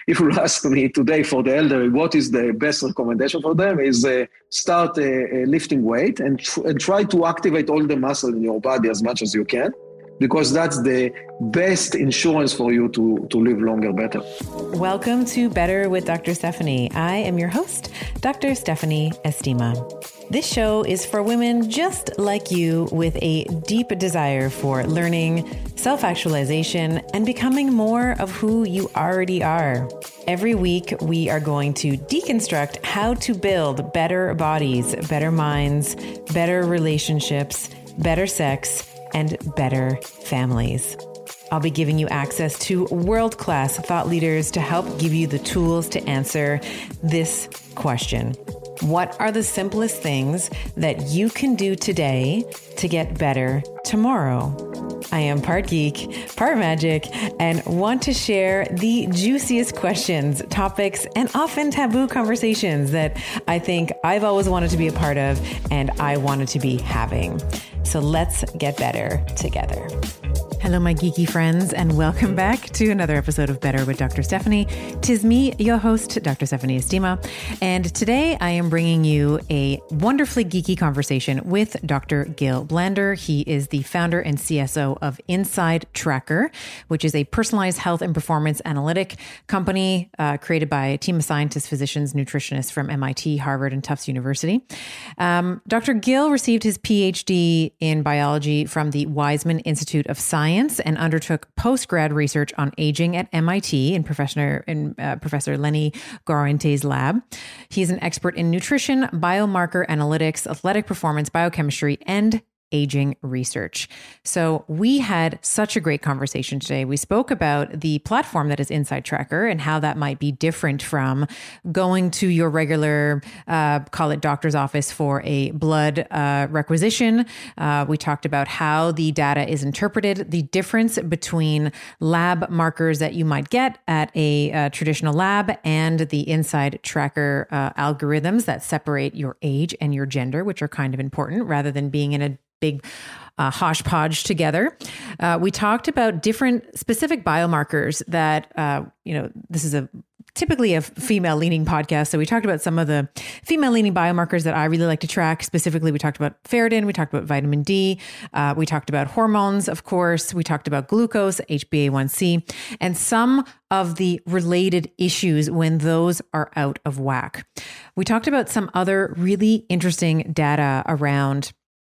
if you ask me today for the elderly, what is the best recommendation for them is start lifting weight and try to activate all the muscle in your body as much as you can, because that's the best insurance for you to live longer, better. Welcome to Better with Dr. Stephanie. I am your host, Dr. Stephanie Estima. This show is for women just like you with a deep desire for learning, self-actualization, and becoming more of who you already are. Every week, we are going to deconstruct how to build better bodies, better minds, better relationships, better sex, and better families. I'll be giving you access to world-class thought leaders to help give you the tools to answer this question. What are the simplest things that you can do today to get better tomorrow? I am part geek, part magic, and want to share the juiciest questions, topics, and often taboo conversations that I think I've always wanted to be a part of and I wanted to be having. So let's get better together. Hello, my geeky friends, and welcome back to another episode of Better with Dr. Stephanie. 'Tis me, your host, Dr. Stephanie Estima, and today I am bringing you a wonderfully geeky conversation with Dr. Gil Blander. He is the founder and CSO of Inside Tracker, which is a personalized health and performance analytic company created by a team of scientists, physicians, nutritionists from MIT, Harvard, and Tufts University. Dr. Gil received his PhD in biology from the Weizmann Institute of Science and undertook post-grad research on aging at MIT in Professor Lenny Guarente's lab. He's an expert in nutrition, biomarker analytics, athletic performance, biochemistry, and aging research. So we had such a great conversation today. We spoke about the platform that is Inside Tracker and how that might be different from going to your regular, call it doctor's office for a blood requisition. We talked about how the data is interpreted, the difference between lab markers that you might get at a traditional lab and the Inside Tracker algorithms that separate your age and your gender, which are kind of important rather than being in a big hodgepodge together. We talked about different specific biomarkers that, this is typically a female-leaning podcast. So we talked about some of the female-leaning biomarkers that I really like to track. Specifically, we talked about ferritin, we talked about vitamin D, we talked about hormones, of course, we talked about glucose, HbA1c, and some of the related issues when those are out of whack. We talked about some other really interesting data around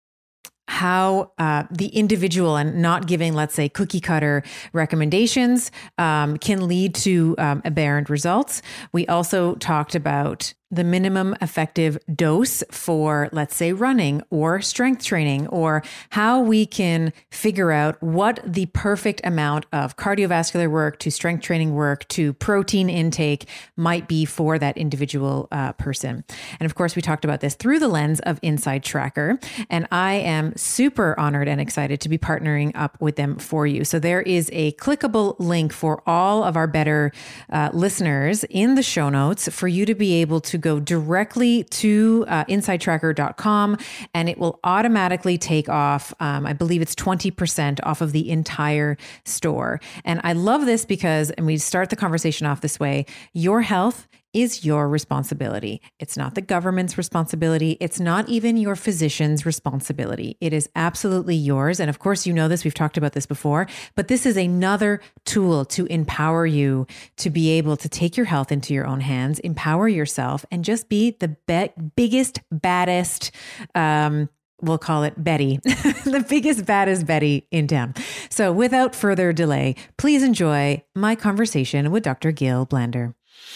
how the individual and not giving, let's say, cookie cutter recommendations can lead to aberrant results. We also talked about the minimum effective dose for, let's say, running or strength training, or how we can figure out what the perfect amount of cardiovascular work to strength training work to protein intake might be for that individual person. And of course, we talked about this through the lens of Inside Tracker, and I am super honored and excited to be partnering up with them for you. So there is a clickable link for all of our Better listeners in the show notes for you to be able to go directly to insidetracker.com, and it will automatically take off, I believe it's 20% off of the entire store. And I love this because, and we start the conversation off this way, your health is your responsibility. It's not the government's responsibility. It's not even your physician's responsibility. It is absolutely yours. And of course, you know this, we've talked about this before, but this is another tool to empower you to be able to take your health into your own hands, empower yourself, and just be the biggest, baddest, we'll call it Betty, the biggest, baddest Betty in town. So without further delay, please enjoy my conversation with Dr. Gil Blander.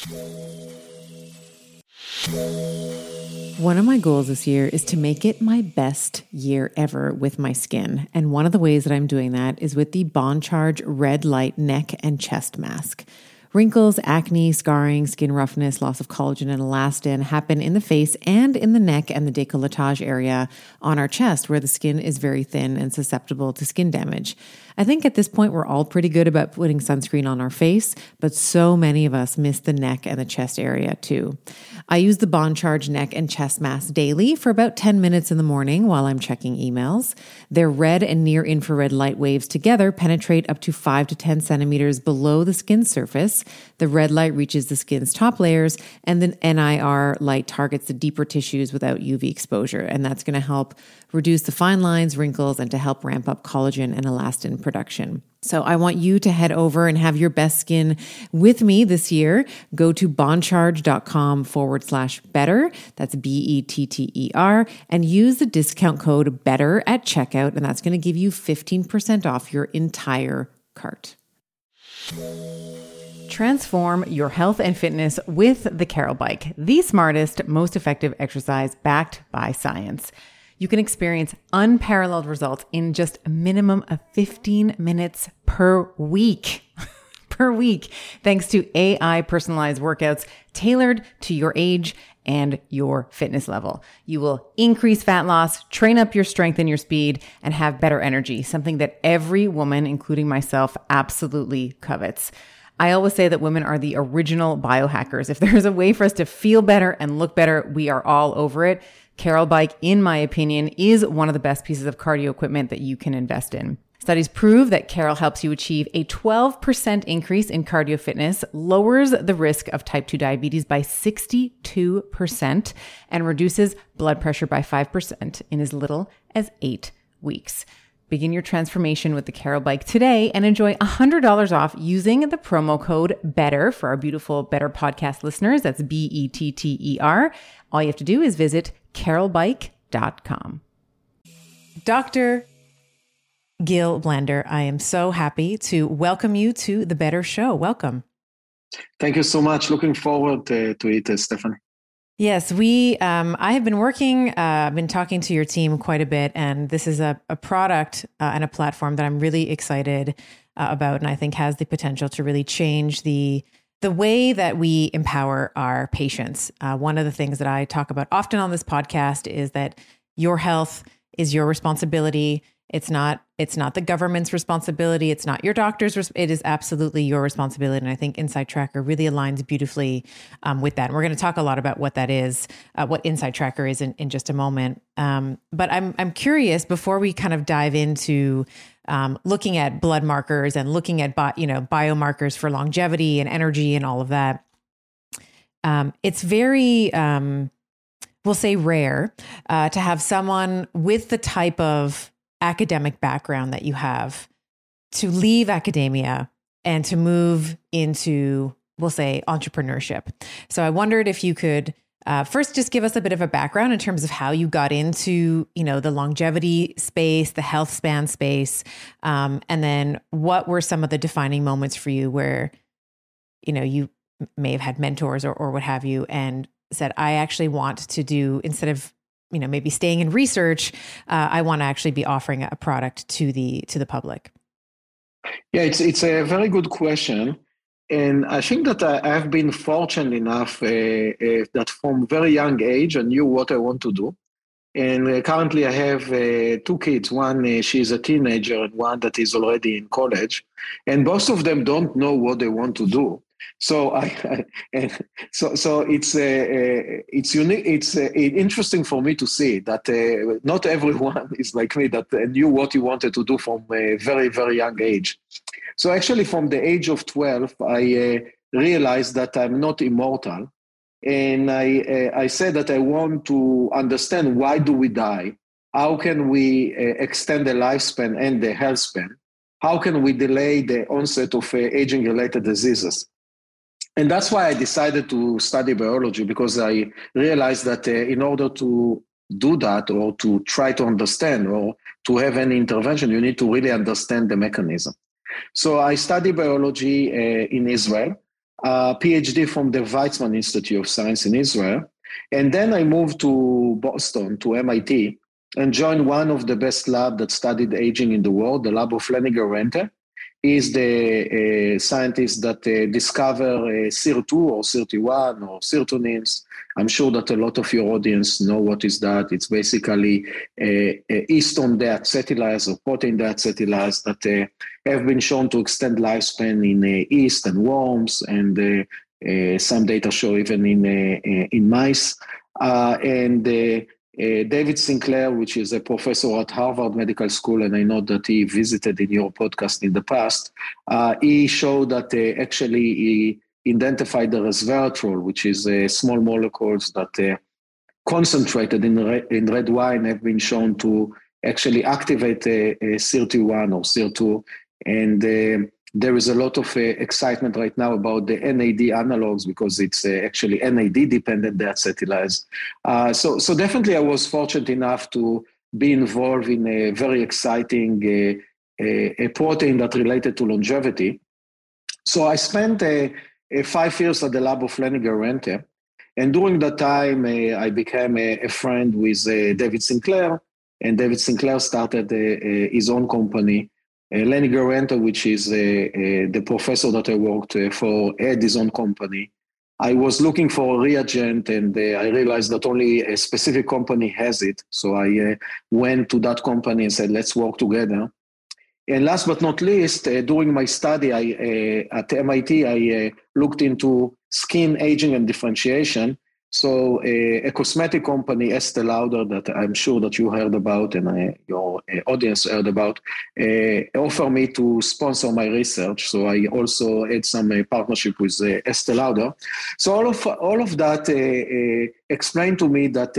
One of my goals this year is to make it my best year ever with my skin. And one of the ways that I'm doing that is with the Bond Charge Red Light Neck and Chest Mask. Wrinkles, acne, scarring, skin roughness, loss of collagen and elastin happen in the face and in the neck and the décolletage area on our chest, where the skin is very thin and susceptible to skin damage. I think at this point, we're all pretty good about putting sunscreen on our face, but so many of us miss the neck and the chest area too. I use the Bond Charge Neck and Chest Mask daily for about 10 minutes in the morning while I'm checking emails. Their red and near infrared light waves together penetrate up to 5 to 10 centimeters below the skin surface, cells. The red light reaches the skin's top layers, and then NIR light targets the deeper tissues without UV exposure. And that's going to help reduce the fine lines, wrinkles, and to help ramp up collagen and elastin production. So I want you to head over and have your best skin with me this year. Go to boncharge.com/better. That's BETTER, and use the discount code BETTER at checkout. And that's going to give you 15% off your entire cart. Transform your health and fitness with the Carol Bike, the smartest, most effective exercise backed by science. You can experience unparalleled results in just a minimum of 15 minutes per week. Thanks to AI personalized workouts tailored to your age and your fitness level. You will increase fat loss, train up your strength and your speed, and have better energy, something that every woman, including myself, absolutely covets. I always say that women are the original biohackers. If there's a way for us to feel better and look better, we are all over it. Carol Bike, in my opinion, is one of the best pieces of cardio equipment that you can invest in. Studies prove that Carol helps you achieve a 12% increase in cardio fitness, lowers the risk of type 2 diabetes by 62%, and reduces blood pressure by 5% in as little as 8 weeks. Begin your transformation with the Carol Bike today and enjoy $100 off using the promo code BETTER for our beautiful Better podcast listeners. That's BETTER. All you have to do is visit carolbike.com. Dr. Gil Blender, I am so happy to welcome you to the Better Show. Welcome. Thank you so much. Looking forward to it, Stephanie. Yes, I have been working, I've been talking to your team quite a bit, and this is a product and a platform that I'm really excited about, and I think has the potential to really change the way that we empower our patients. One of the things that I talk about often on this podcast is that your health is your responsibility. It's not the government's responsibility. It's not your doctor's. It is absolutely your responsibility. And I think Insight Tracker really aligns beautifully with that. And we're going to talk a lot about what that is, what Insight Tracker is in just a moment. But I'm curious, before we kind of dive into looking at blood markers and looking at biomarkers for longevity and energy and all of that, it's very we'll say rare to have someone with the type of academic background that you have to leave academia and to move into, we'll say, entrepreneurship. So I wondered if you could first just give us a bit of a background in terms of how you got into, the longevity space, the health span space, and then what were some of the defining moments for you where, you may have had mentors or what have you, and said, I actually want to do, instead of maybe staying in research, I want to actually be offering a product to the public? Yeah, it's a very good question. And I think that I have been fortunate enough that from very young age, I knew what I want to do. And currently I have 2 kids. One, she's a teenager, and one that is already in college. And both of them don't know what they want to do. So it's unique. It's interesting for me to see that not everyone is like me, that knew what he wanted to do from a very, very young age. So actually, from the age of 12, I realized that I'm not immortal, and I said that I want to understand, why do we die? How can we extend the lifespan and the health span? How can we delay the onset of aging-related diseases? And that's why I decided to study biology, because I realized that in order to do that, or to try to understand, or to have any intervention, you need to really understand the mechanism. So I studied biology in Israel, a PhD from the Weizmann Institute of Science in Israel. And then I moved to Boston, to MIT, and joined one of the best labs that studied aging in the world, the lab of Leniger-Rente. He is the scientist that discover SIR2 or SIRT1 or sirtuins. I'm sure that a lot of your audience know what is that. It's basically histone deacetylase or protein deacetylase that have been shown to extend lifespan in yeast and worms, and some data show even in mice. And David Sinclair, which is a professor at Harvard Medical School, and I know that he visited in your podcast in the past, he showed that actually he identified the resveratrol, which is small molecules that concentrated in red wine have been shown to actually activate SIRT1 or SIRT2. And there is a lot of excitement right now about the NAD analogs because it's actually NAD dependent, the acetylase. So definitely I was fortunate enough to be involved in a very exciting a protein that related to longevity. So I spent 5 years at the lab of Lenny Guarente. And during that time, I became a friend with David Sinclair, and David Sinclair started his own company, Lenny Guarente, which is the professor that I worked for, had his own company. I was looking for a reagent, and I realized that only a specific company has it. So I went to that company and said, let's work together. And last but not least, during my study at MIT, I looked into skin aging and differentiation. So a cosmetic company, Estée Lauder, that I'm sure that you heard about and your audience heard about, offered me to sponsor my research. So I also had some partnership with Estée Lauder. So all of that explained to me that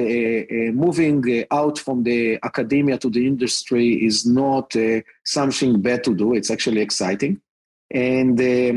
moving out from the academia to the industry is not something bad to do. It's actually exciting. And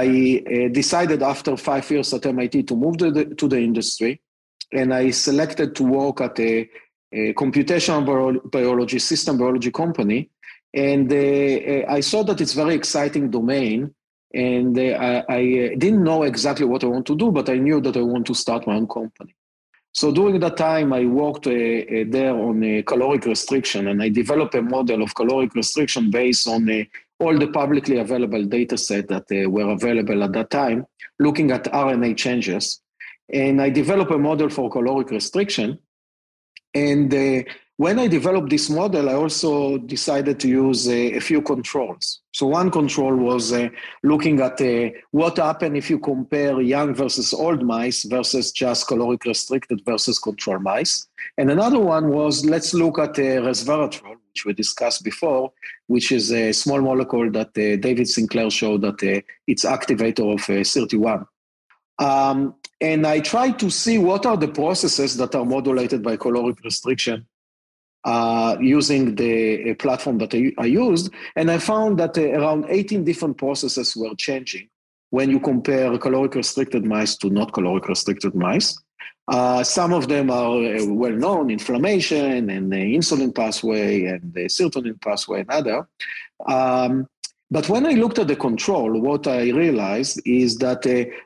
I decided after 5 years at MIT to move to the industry, and I selected to work at a computational biology, system biology company. And I saw that it's a very exciting domain, and I didn't know exactly what I want to do, but I knew that I want to start my own company. So during that time, I worked there on caloric restriction, and I developed a model of caloric restriction based on all the publicly available data set that were available at that time, looking at RNA changes. And I developed a model for caloric restriction. And when I developed this model, I also decided to use a few controls. So one control was looking at what happened if you compare young versus old mice versus just caloric restricted versus control mice. And another one was, let's look at resveratrol, which we discussed before, which is a small molecule that David Sinclair showed that it's activator of SIRT1. And I tried to see what are the processes that are modulated by caloric restriction using the platform that I used. And I found that around 18 different processes were changing when you compare caloric restricted mice to not caloric restricted mice. Some of them are well known, inflammation and the insulin pathway and the serotonin pathway and other. But when I looked at the control, what I realized is that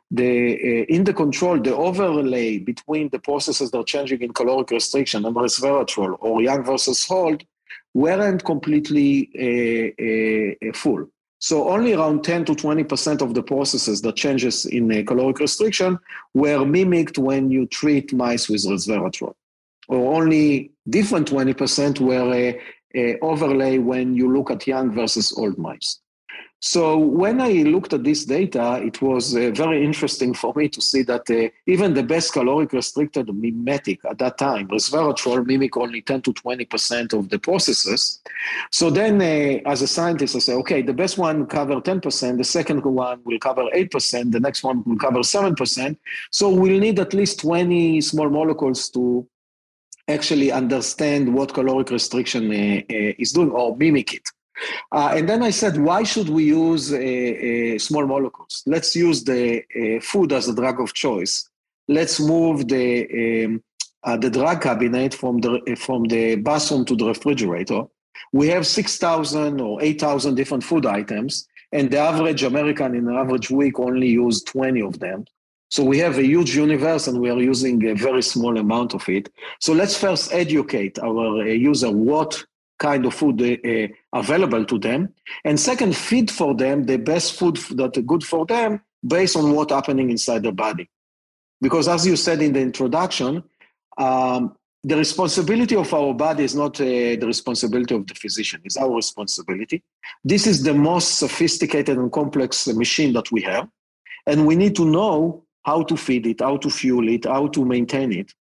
in the control, the overlay between the processes that are changing in caloric restriction and resveratrol or young versus old weren't completely full. So only around 10 to 20% of the processes that changes in caloric restriction were mimicked when you treat mice with resveratrol. Or only different 20% were overlay when you look at young versus old mice. So when I looked at this data, it was very interesting for me to see that even the best caloric restricted mimetic at that time, resveratrol, mimic only 10 to 20% of the processes. So then as a scientist, I say, okay, the best one cover 10%, the second one will cover 8%, the next one will cover 7%. So we'll need at least 20 small molecules to actually understand what caloric restriction is doing or mimic it. And then I said, why should we use small molecules? Let's use the food as a drug of choice. Let's move the drug cabinet from the bathroom to the refrigerator. We have 6,000 or 8,000 different food items, and the average American in an average week only use 20 of them. So we have a huge universe, and we are using a very small amount of it. So let's first educate our user what kind of food available to them. And second, feed for them the best food that is good for them based on what's happening inside the body. Because as you said in the introduction, the responsibility of our body is not the responsibility of the physician, it's our responsibility. This is the most sophisticated and complex machine that we have. And we need to know how to feed it, how to fuel it, how to maintain it.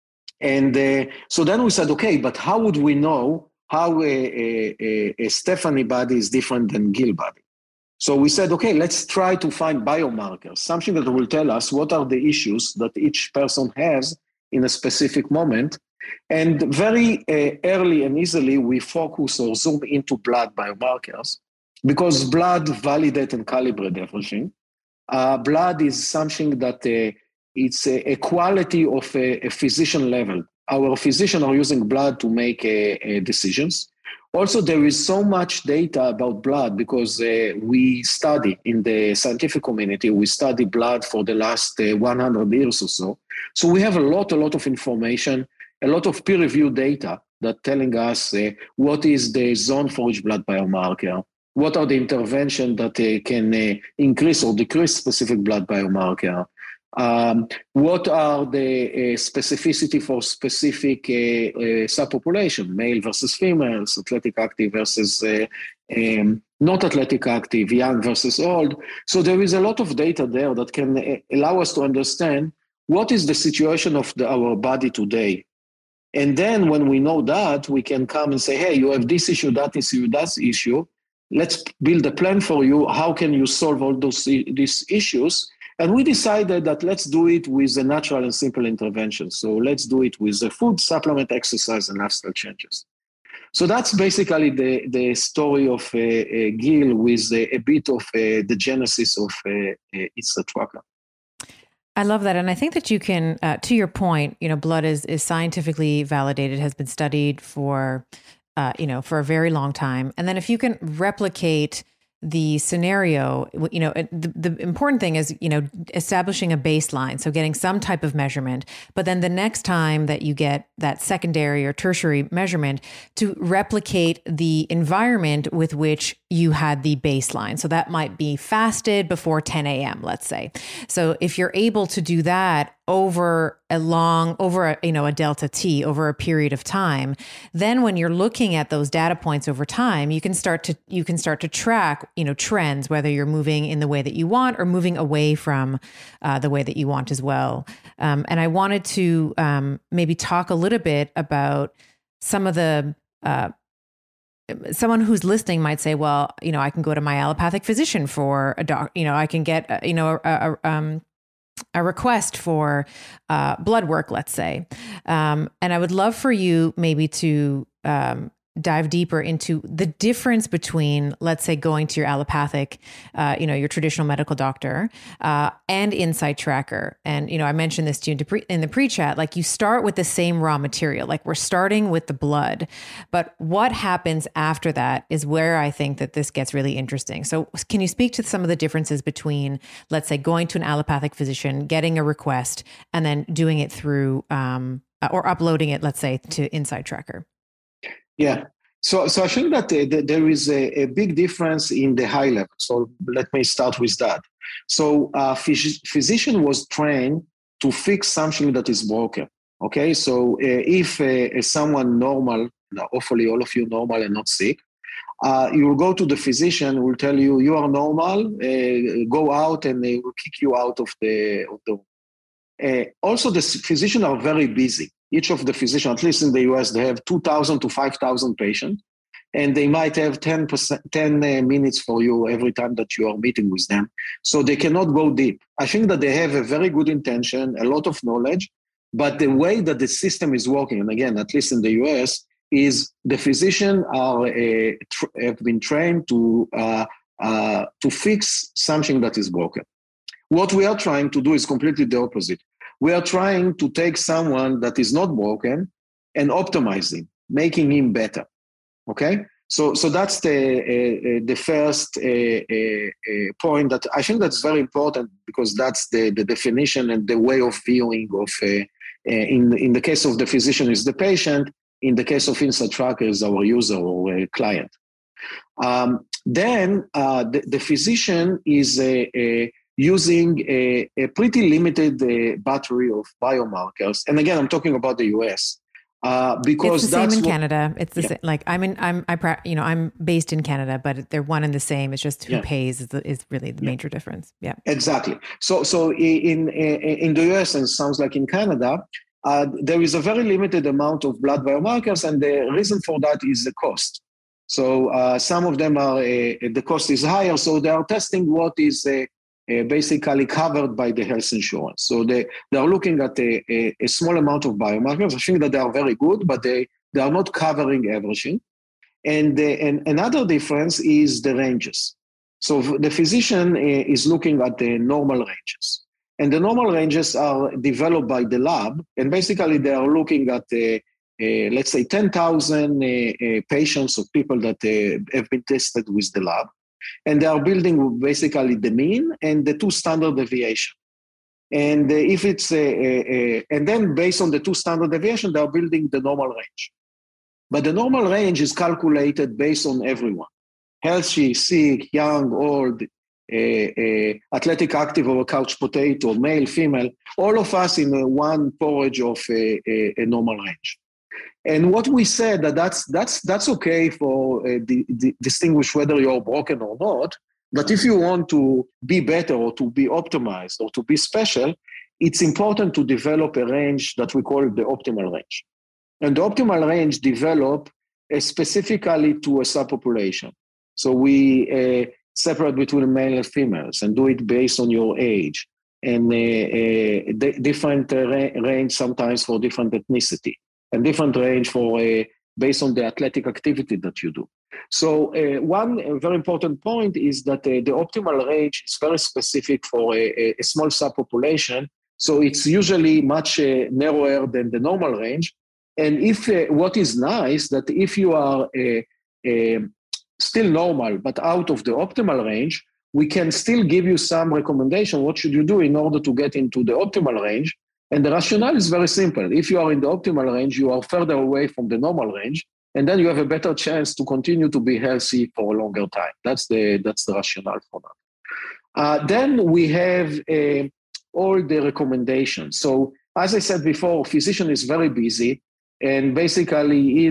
And so then we said, okay, but how would we know how a Stephanie body is different than Gil body? So we said, okay, let's try to find biomarkers, something that will tell us what are the issues that each person has in a specific moment. And very early and easily, we focus or zoom into blood biomarkers because blood validates and calibrates everything. Blood is something that it's a quality of a physician level. Our physicians are using blood to make decisions. Also, there is so much data about blood because we study in the scientific community, we study blood for the last 100 years or so. So we have a lot of information, a lot of peer-reviewed data that telling us what is the zone for each blood biomarker, what are the interventions that can increase or decrease specific blood biomarker, what are the specificity for specific subpopulation, male versus females, athletic active versus not athletic active, young versus old. So there is a lot of data there that can allow us to understand what is the situation of our body today. And then when we know that, we can come and say, hey, you have this issue, that issue, that issue. Let's build a plan for you. How can you solve all these issues? And we decided that let's do it with a natural and simple intervention. So let's do it with the food, supplement, exercise, and lifestyle changes. So that's basically the story of Gil with a bit of the genesis of It's a Tracker. I love that. And I think that you can, to your point, blood is scientifically validated, has been studied for, for a very long time. And then if you can replicate the scenario, the important thing is, establishing a baseline. So getting some type of measurement, but then the next time that you get that secondary or tertiary measurement to replicate the environment with which you had the baseline. So that might be fasted before 10 a.m., let's say. So if you're able to do that over a delta T over a period of time, then when you're looking at those data points over time, you can start to track, trends, whether you're moving in the way that you want or moving away from the way that you want as well. And I wanted to maybe talk a little bit about some of the someone who's listening might say, well, I can go to my allopathic physician for a doc, I can get, a request for blood work, let's say. And I would love for you maybe to dive deeper into the difference between, let's say, going to your allopathic, your traditional medical doctor and Insight Tracker. And, I mentioned this to you in the pre-chat, like you start with the same raw material, like we're starting with the blood, but what happens after that is where I think that this gets really interesting. So can you speak to some of the differences between, let's say, going to an allopathic physician, getting a request, and then doing it through, or uploading it, let's say, to Insight Tracker? Yeah. So I think that there is a big difference in the high level. So let me start with that. So physician was trained to fix something that is broken. Okay. So if someone normal, hopefully all of you normal and not sick, you will go to the physician who will tell you, you are normal, go out, and they will kick you out of the also, the physicians are very busy. Each of the physicians, at least in the US, they have 2,000 to 5,000 patients, and they might have 10 minutes for you every time that you are meeting with them. So they cannot go deep. I think that they have a very good intention, a lot of knowledge, but the way that the system is working, and again, at least in the US, is the physicians have been trained to fix something that is broken. What we are trying to do is completely the opposite. We are trying to take someone that is not broken and optimize him, making him better. Okay, so that's the first point that I think that's very important, because that's the definition and the way of viewing of in the case of the physician is the patient. In the case of Insight Tracker is our user or client. Then the physician is using a pretty limited battery of biomarkers. And again, I'm talking about the US. Because it's the same in Canada. It's the same. Like I'm based in Canada, but they're one and the same. It's just who pays is really the major difference. Yeah, exactly. So in the US, and sounds like in Canada, there is a very limited amount of blood biomarkers, and the reason for that is the cost. So some of them are, the cost is higher, so they are testing what is basically covered by the health insurance. So they are looking at a small amount of biomarkers. I think that they are very good, but they are not covering everything. And another difference is the ranges. So the physician is looking at the normal ranges. And the normal ranges are developed by the lab, and basically they are looking at, let's say, 10,000 patients or people that have been tested with the lab. And they are building basically the mean and the two standard deviation. And if it's and then based on the two standard deviation, they are building the normal range. But the normal range is calculated based on everyone: healthy, sick, young, old, athletic, active, or a couch potato, male, female, all of us in one porridge of a normal range. And what we said that's okay for distinguish whether you're broken or not. But if you want to be better or to be optimized or to be special, it's important to develop a range that we call the optimal range. And the optimal range develop specifically to a subpopulation. So we separate between male and females and do it based on your age, and different range sometimes for different ethnicity, and different range for based on the athletic activity that you do. So one very important point is that the optimal range is very specific for a small subpopulation. So it's usually much narrower than the normal range. And if what is nice, that if you are still normal, but out of the optimal range, we can still give you some recommendation. What should you do in order to get into the optimal range? And the rationale is very simple. If you are in the optimal range, you are further away from the normal range, and then you have a better chance to continue to be healthy for a longer time. That's the rationale for that. Then we have all the recommendations. So as I said before, physician is very busy, and basically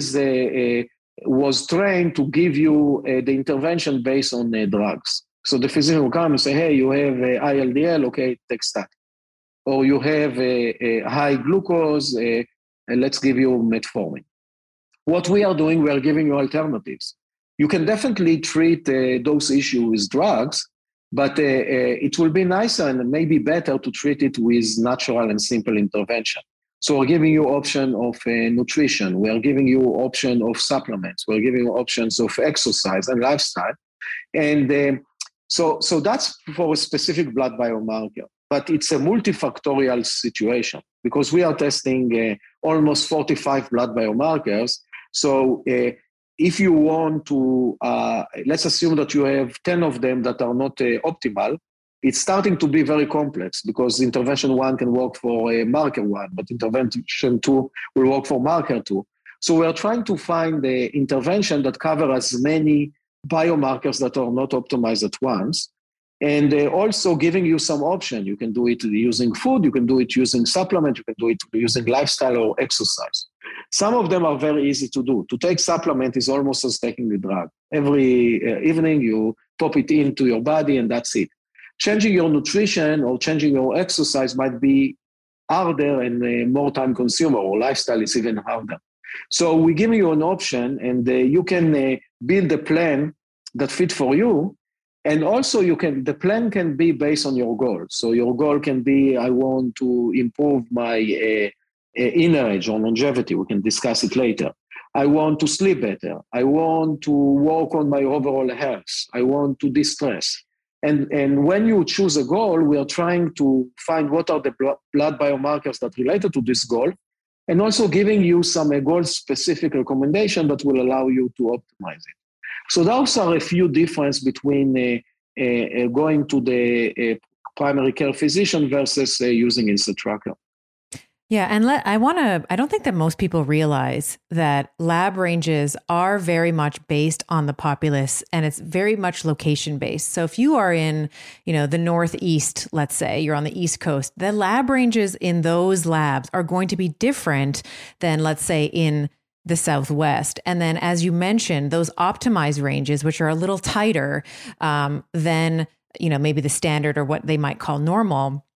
was trained to give you the intervention based on drugs. So the physician will come and say, hey, you have ILDL, okay, take statin. Or you have a high glucose, and let's give you metformin. What we are doing, we are giving you alternatives. You can definitely treat those issues with drugs, but it will be nicer and maybe better to treat it with natural and simple intervention. So we're giving you option of nutrition. We are giving you option of supplements. We're giving you options of exercise and lifestyle. And so that's for a specific blood biomarker. But it's a multifactorial situation because we are testing almost 45 blood biomarkers. So if you want to, let's assume that you have 10 of them that are not optimal, it's starting to be very complex because intervention 1 can work for marker 1, but intervention 2 will work for marker 2. So we are trying to find the intervention that covers as many biomarkers that are not optimized at once. And also giving you some option. You can do it using food, you can do it using supplement, you can do it using lifestyle or exercise. Some of them are very easy to do. To take supplement is almost as taking the drug. Every evening you pop it into your body and that's it. Changing your nutrition or changing your exercise might be harder and more time consumer, or lifestyle is even harder. So we're giving you an option, and you can build a plan that fit for you. And also the plan can be based on your goal. So your goal can be, I want to improve my inner age or longevity. We can discuss it later. I want to sleep better. I want to work on my overall health. I want to de-stress. And when you choose a goal, we are trying to find what are the blood biomarkers that related to this goal, and also giving you some goal-specific recommendation that will allow you to optimize it. So those are a few differences between going to the primary care physician versus using InstaTracker. Yeah. And I don't think that most people realize that lab ranges are very much based on the populace, and it's very much location based. So if you are in, the Northeast, let's say you're on the East Coast, the lab ranges in those labs are going to be different than, let's say, in the Southwest. And then, as you mentioned, those optimized ranges, which are a little tighter than, maybe the standard or what they might call normal,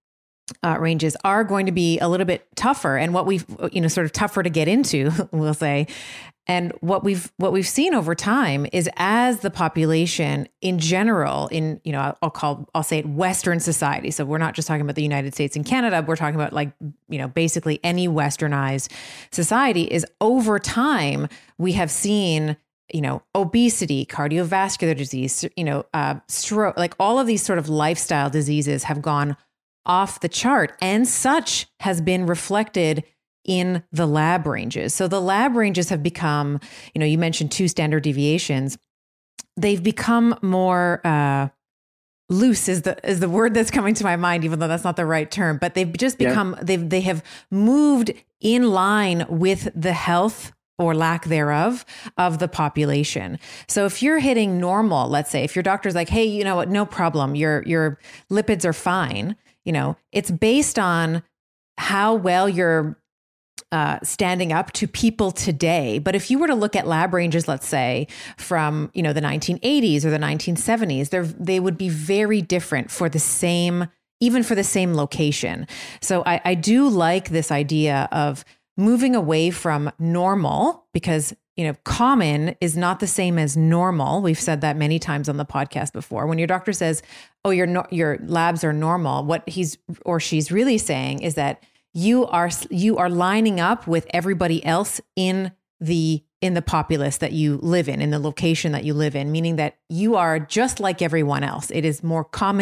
ranges are going to be a little bit tougher, and what we've, sort of tougher to get into, we'll say. And what we've seen over time is, as the population in general, in, I'll say it, Western society. So we're not just talking about the United States and Canada. We're talking about, like, basically any Westernized society, is over time we have seen, obesity, cardiovascular disease, stroke, like all of these sort of lifestyle diseases have gone off the chart, and such has been reflected in the lab ranges. So the lab ranges have become, you mentioned 2 standard deviations. They've become more loose is the word that's coming to my mind, even though that's not the right term. But they've just become, they have moved in line with the health or lack thereof of the population. So if you're hitting normal, let's say, if your doctor's like, hey, you know what, no problem, your lipids are fine, it's based on how well you're standing up to people today. But if you were to look at lab ranges, let's say from, the 1980s or the 1970s, they would be very different for the same, even for the same location. So I do like this idea of moving away from normal, because, common is not the same as normal. We've said that many times on the podcast before. When your doctor says, oh, your labs are normal, what he's or she's really saying is that you are lining up with everybody else in the populace that you live in the location that you live in, meaning that you are just like everyone else. It's more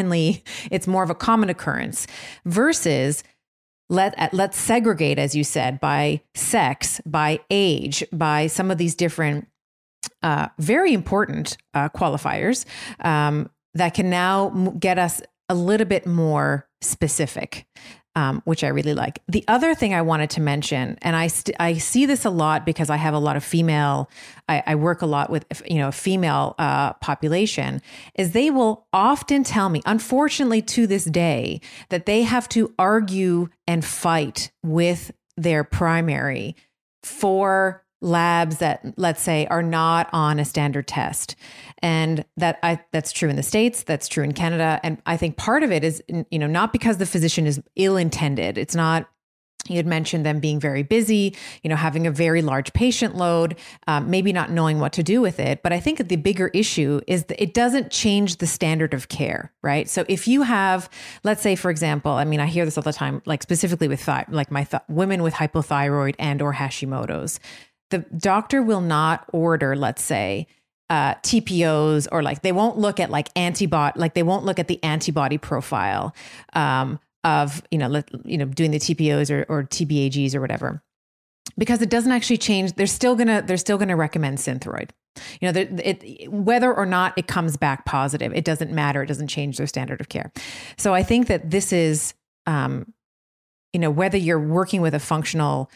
of a common occurrence, versus let's segregate, as you said, by sex, by age, by some of these different very important qualifiers that can now get us a little bit more specific. Which I really like. The other thing I wanted to mention, and I see this a lot because I have a lot of female, I work a lot with, a female population, is they will often tell me, unfortunately to this day, that they have to argue and fight with their primary for labs that, let's say, are not on a standard test. And that's true in the States, that's true in Canada. And I think part of it is, not because the physician is ill-intended. It's not, you had mentioned them being very busy, having a very large patient load, maybe not knowing what to do with it. But I think that the bigger issue is that it doesn't change the standard of care, right? So if you have, let's say, for example, I hear this all the time, like specifically with women with hypothyroid and or Hashimoto's, the doctor will not order, let's say, TPOs, or they won't look at they won't look at the antibody profile of, doing the TPOs or TBAGs or whatever, because it doesn't actually change. They're still gonna recommend Synthroid. Whether or not it comes back positive, it doesn't matter. It doesn't change their standard of care. So I think that this is, whether you're working with a functional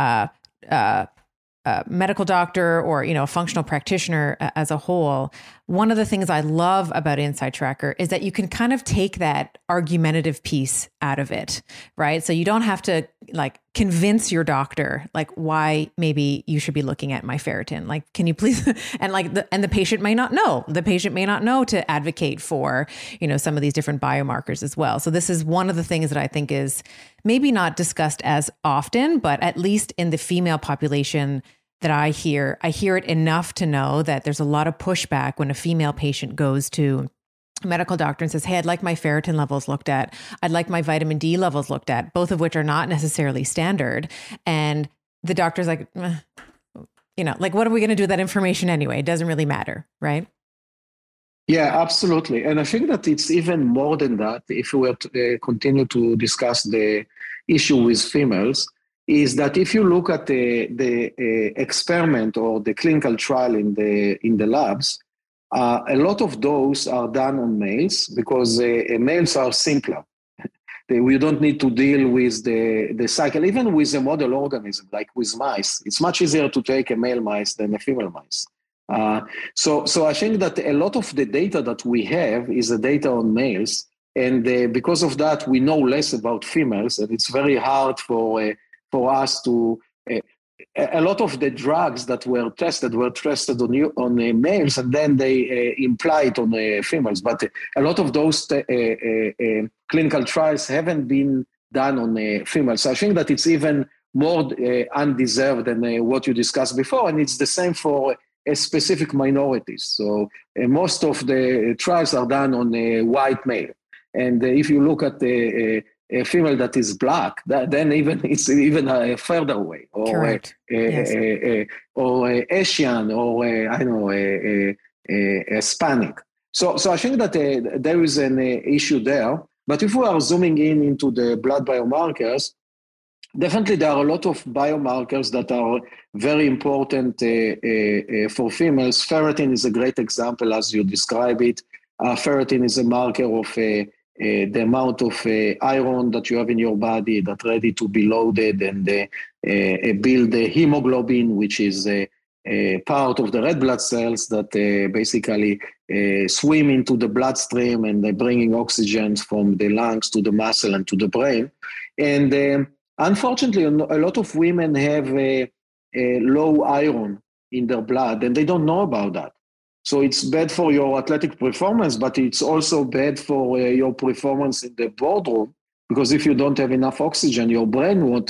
medical doctor or, a functional practitioner as a whole, one of the things I love about Inside Tracker is that you can kind of take that argumentative piece out of it, right? So you don't have to convince your doctor, why maybe you should be looking at my ferritin. Can you please, and the patient may not know. The patient may not know to advocate for, some of these different biomarkers as well. So this is one of the things that I think is maybe not discussed as often, but at least in the female population that I hear it enough to know that there's a lot of pushback when a female patient goes to a medical doctor and says, hey, I'd like my ferritin levels looked at. I'd like my vitamin D levels looked at, both of which are not necessarily standard. And the doctor's like, what are we going to do with that information anyway? It doesn't really matter, right? Yeah, absolutely. And I think that it's even more than that. If we were to continue to discuss the issue with females, is that if you look at the experiment or the clinical trial in the labs, a lot of those are done on males because males are simpler. We don't need to deal with the cycle, even with a model organism like with mice. It's much easier to take a male mice than a female mice. So I think that a lot of the data that we have is the data on males, and because of that, we know less about females, and it's very hard for us to. A lot of the drugs that were tested on males, and then they imply it on females. But a lot of those clinical trials haven't been done on females. So I think that it's even more undeserved than what you discussed before, and it's the same for specific minorities. So most of the trials are done on a white male. And if you look at a female that is black, then it's even a further way. Or or Asian, or I don't know, Hispanic. So I think that there is an issue there. But if we are zooming into the blood biomarkers, definitely there are a lot of biomarkers that are very important for females. Ferritin is a great example, as you describe it. Ferritin is a marker of the amount of iron that you have in your body that's ready to be loaded and build the hemoglobin, which is part of the red blood cells that basically swim into the bloodstream and they're bringing oxygen from the lungs to the muscle and to the brain. And unfortunately, a lot of women have a low iron in their blood and they don't know about that. So it's bad for your athletic performance, but it's also bad for your performance in the boardroom, because if you don't have enough oxygen, your brain won't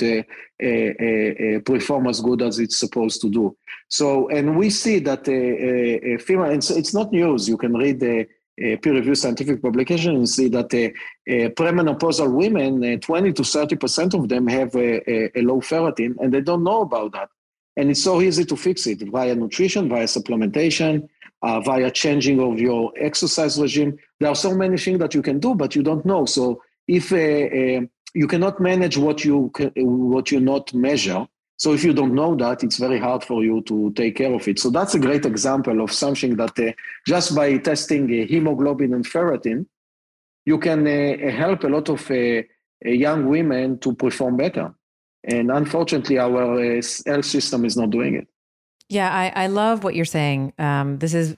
perform as good as it's supposed to do. So, and we see that female, and so it's not news. You can read the peer-reviewed scientific publication and see that premenopausal women, 20 to 30% of them have a low ferritin, and they don't know about that. And it's so easy to fix it via nutrition, via supplementation, via changing of your exercise regime. There are so many things that you can do, but you don't know. So if you cannot manage what you not measure, so if you don't know that, it's very hard for you to take care of it. So that's a great example of something that just by testing hemoglobin and ferritin, you can help a lot of young women to perform better. And unfortunately, our health system is not doing it. Yeah, I love what you're saying. This is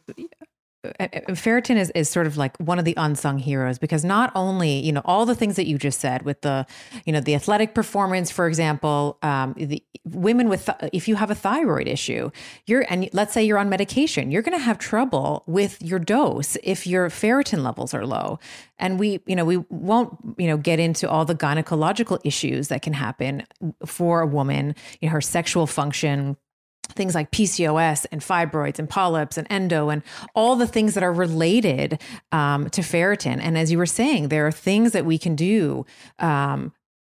ferritin is sort of like one of the unsung heroes, because not only, all the things that you just said with the, the athletic performance, for example, the women with, if you have a thyroid issue, and let's say you're on medication, you're going to have trouble with your dose if your ferritin levels are low. And we won't, get into all the gynecological issues that can happen for a woman, her sexual function, things like PCOS and fibroids and polyps and endo and all the things that are related to ferritin. And as you were saying, there are things that we can do you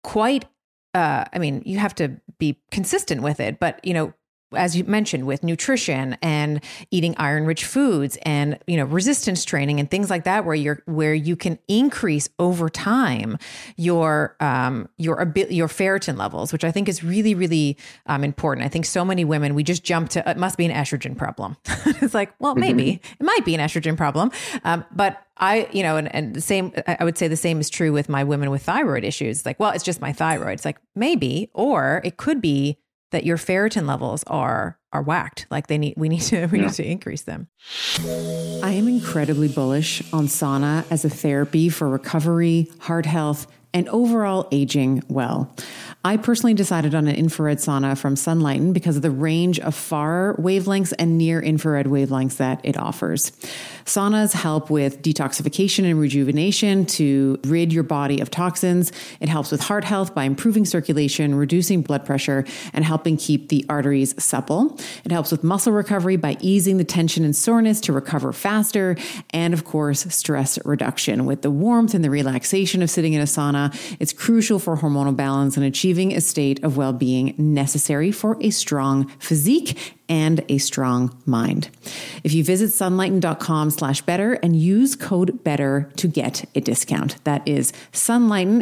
have to be consistent with it, but, as you mentioned, with nutrition and eating iron-rich foods and, resistance training and things like that, where you can increase over time your ferritin levels, which I think is really, really important. I think so many women, we just jump to, it must be an estrogen problem. It's like, well, maybe it might be an estrogen problem. But and the same, I would say the same is true with my women with thyroid issues. It's like, well, it's just my thyroid. It's like, maybe, or it could be that your ferritin levels are whacked. Like we need to increase them. I am incredibly bullish on sauna as a therapy for recovery, heart health, and overall aging well. I personally decided on an infrared sauna from Sunlighten because of the range of far wavelengths and near infrared wavelengths that it offers. Saunas help with detoxification and rejuvenation to rid your body of toxins. It helps with heart health by improving circulation, reducing blood pressure, and helping keep the arteries supple. It helps with muscle recovery by easing the tension and soreness to recover faster. And of course, stress reduction. With the warmth and the relaxation of sitting in a sauna, it's crucial for hormonal balance and achieving a state of well-being necessary for a strong physique and a strong mind. If you visit sunlighten.com/better and use code BETTER to get a discount. That is Sunlighten,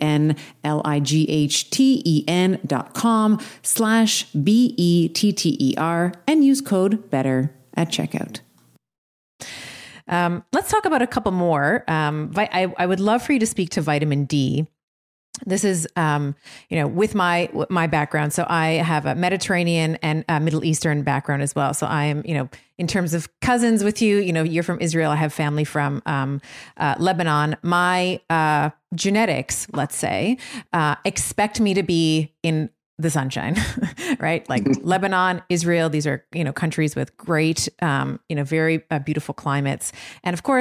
sunlighten.com/BETTER and use code BETTER at checkout. Let's talk about a couple more. I would love for you to speak to vitamin D. This is, with my background. So I have a Mediterranean and Middle Eastern background as well. So I am, in terms of cousins with you, you're from Israel. I have family from Lebanon. My genetics, let's say, expect me to be in the sunshine, right? Like Lebanon, Israel, these are, countries with great, very beautiful climates. And of course,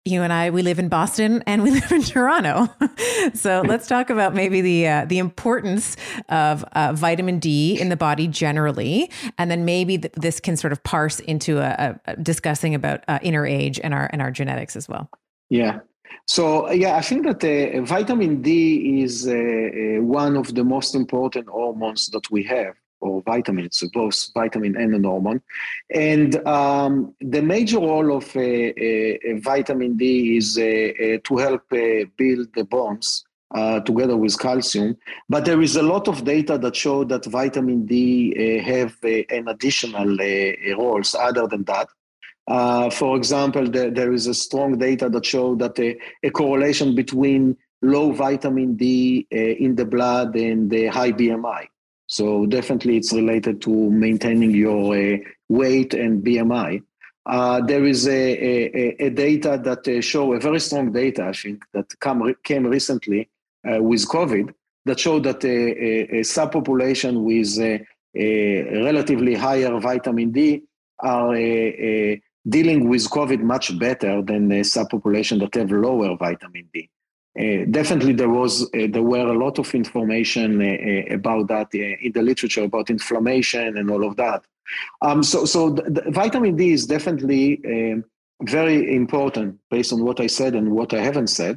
you and I, we live in Boston and we live in Toronto. So let's talk about maybe the importance of vitamin D in the body generally, and then maybe this can sort of parse into a discussing about inner age and our genetics as well. Yeah. So I think that vitamin D is one of the most important hormones that we have, or vitamins, both vitamin and an hormone. And the major role of vitamin D is to help build the bones together with calcium. But there is a lot of data that show that vitamin D have an additional roles other than that. For example, there is a strong data that show that a correlation between low vitamin D in the blood and the high BMI. So definitely it's related to maintaining your weight and BMI. There is a data that show a very strong data, I think, that came recently with COVID that showed that a subpopulation with a relatively higher vitamin D are dealing with COVID much better than a subpopulation that have lower vitamin D. Definitely there were a lot of information about that in the literature about inflammation and all of that. So the vitamin D is definitely very important based on what I said and what I haven't said.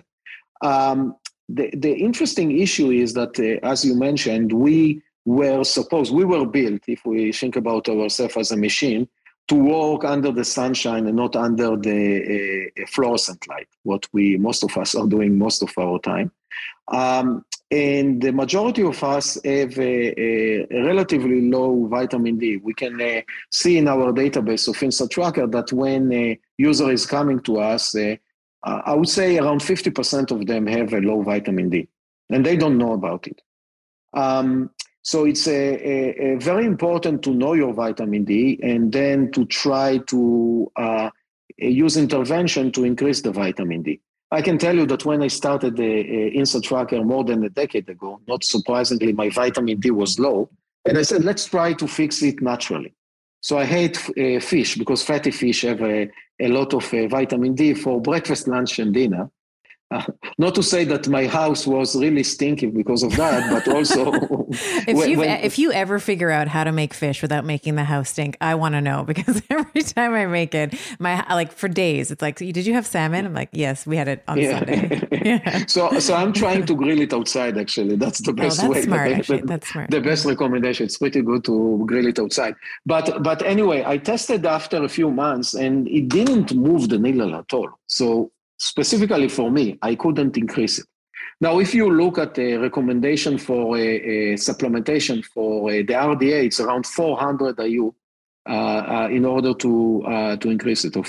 The interesting issue is that, as you mentioned, we were built, if we think about ourselves as a machine, to work under the sunshine and not under the fluorescent light, what most of us are doing most of our time. And the majority of us have a relatively low vitamin D. We can see in our database of InstaTracker that when a user is coming to us, I would say around 50% of them have a low vitamin D, and they don't know about it. So it's a very important to know your vitamin D and then to try to use intervention to increase the vitamin D. I can tell you that when I started the InstaTracker more than a decade ago, not surprisingly, my vitamin D was low. And I said, let's try to fix it naturally. So I hate fish because fatty fish have a lot of vitamin D for breakfast, lunch, and dinner. Not to say that my house was really stinky because of that, but also if you ever figure out how to make fish without making the house stink, I want to know, because every time I make it, for days, it's like, did you have salmon? I'm like, yes, we had it on Sunday. Yeah. So I'm trying to grill it outside. Actually, that's the best way. Smart, that's smart. The best recommendation. It's pretty good to grill it outside. But anyway, I tested after a few months, and it didn't move the needle at all. So specifically for me, I couldn't increase it. Now, if you look at the recommendation for a supplementation for the RDA, it's around 400 IU in order to increase it.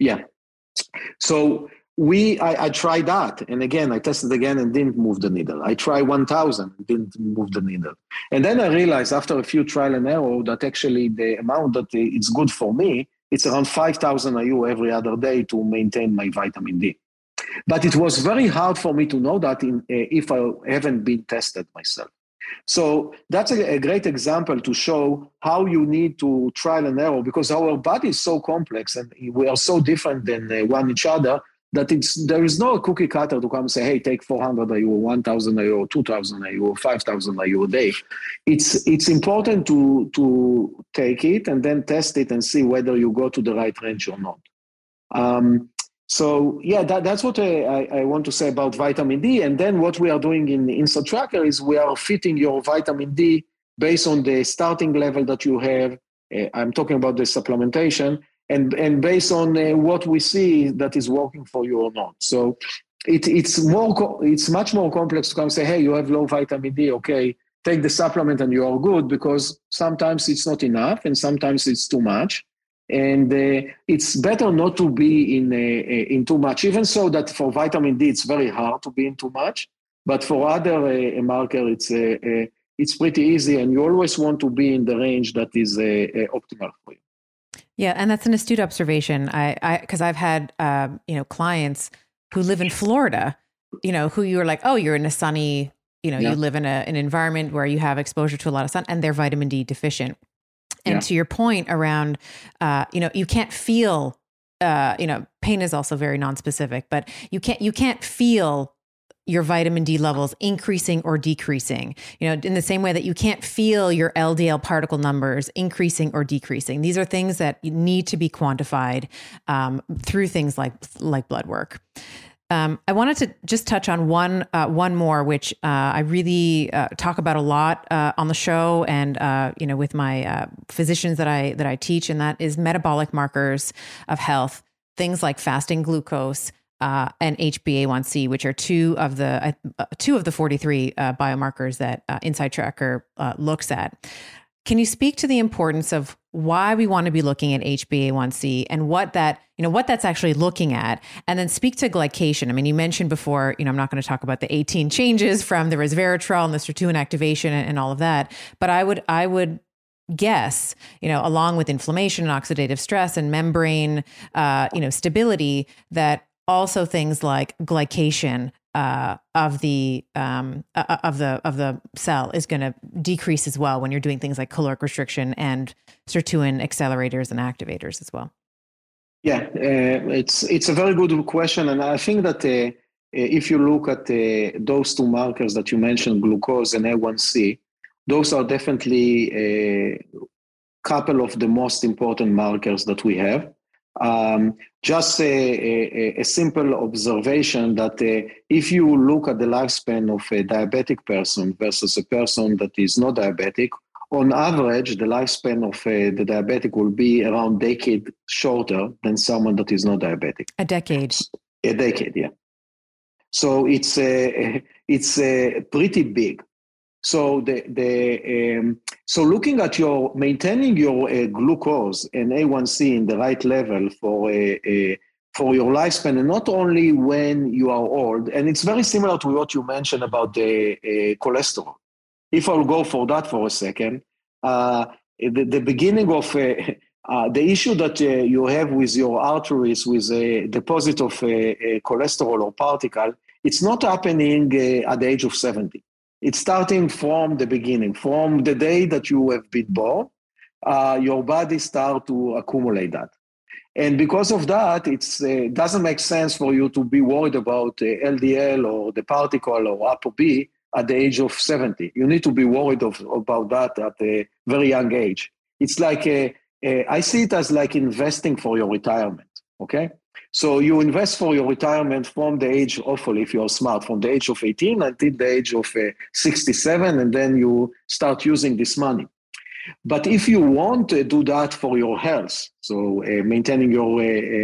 So I tried that, and again I tested again and didn't move the needle. I tried 1,000, didn't move the needle, and then I realized after a few trial and error that actually the amount that it's good for me, it's around 5,000 IU every other day to maintain my vitamin D. But it was very hard for me to know that if I haven't been tested myself. So that's a great example to show how you need to trial and error, because our body is so complex and we are so different than one each other that there is no cookie cutter to come and say, hey, take 400 IU, 1,000 IU, or 2,000 IU, or 5,000 IU a day. It's important to take it and then test it and see whether you go to the right range or not. That's what I want to say about vitamin D. And then what we are doing in InstaTracker is we are fitting your vitamin D based on the starting level that you have. I'm talking about the supplementation. And based on what we see that is working for you or not. So it's much more complex to come say, hey, you have low vitamin D, okay, take the supplement and you are good, because sometimes it's not enough and sometimes it's too much. And it's better not to be in too much, even so that for vitamin D, it's very hard to be in too much. But for other marker, it's pretty easy, and you always want to be in the range that is optimal for you. Yeah, and that's an astute observation. Because I've had clients who live in Florida, who you're like, oh, you're in a sunny, you live in an environment where you have exposure to a lot of sun, and they're vitamin D deficient. And to your point around, you can't feel pain is also very nonspecific, but you can't feel your vitamin D levels increasing or decreasing, in the same way that you can't feel your LDL particle numbers increasing or decreasing. These are things that need to be quantified through things like blood work. I wanted to just touch on one more, which I really talk about a lot on the show and with my physicians that I teach, and that is metabolic markers of health, things like fasting glucose and HbA1c, which are two of the 43 biomarkers that Insight Tracker looks at. Can you speak to the importance of why we want to be looking at HbA1c and what that's actually looking at, and then speak to glycation? I mean, you mentioned before, I'm not going to talk about the 18 changes from the resveratrol and the sirtuin activation and all of that, but I would guess, along with inflammation and oxidative stress and membrane, stability, that also things like glycation of the cell is going to decrease as well when you're doing things like caloric restriction and sirtuin accelerators and activators as well. Yeah, it's a very good question, and I think that if you look at those two markers that you mentioned, glucose and A1C, those are definitely a couple of the most important markers that we have. Just a simple observation that if you look at the lifespan of a diabetic person versus a person that is not diabetic, on average, the lifespan of the diabetic will be around a decade shorter than someone that is not diabetic. A decade. A decade, yeah. So it's pretty big. So so looking at maintaining your glucose and A1C in the right level for your lifespan, and not only when you are old, and it's very similar to what you mentioned about the cholesterol. If I'll go for that for a second, the beginning of the issue that you have with your arteries with a deposit of cholesterol or particle, it's not happening at the age of 70. It's starting from the beginning, from the day that you have been born, your body starts to accumulate that. And because of that, it doesn't make sense for you to be worried about LDL or the particle or ApoB at the age of 70. You need to be worried about that at a very young age. It's like, I see it as like investing for your retirement, okay? So you invest for your retirement from the age, hopefully if you're smart, from the age of 18 until the age of 67, and then you start using this money. But if you want to do that for your health, so maintaining your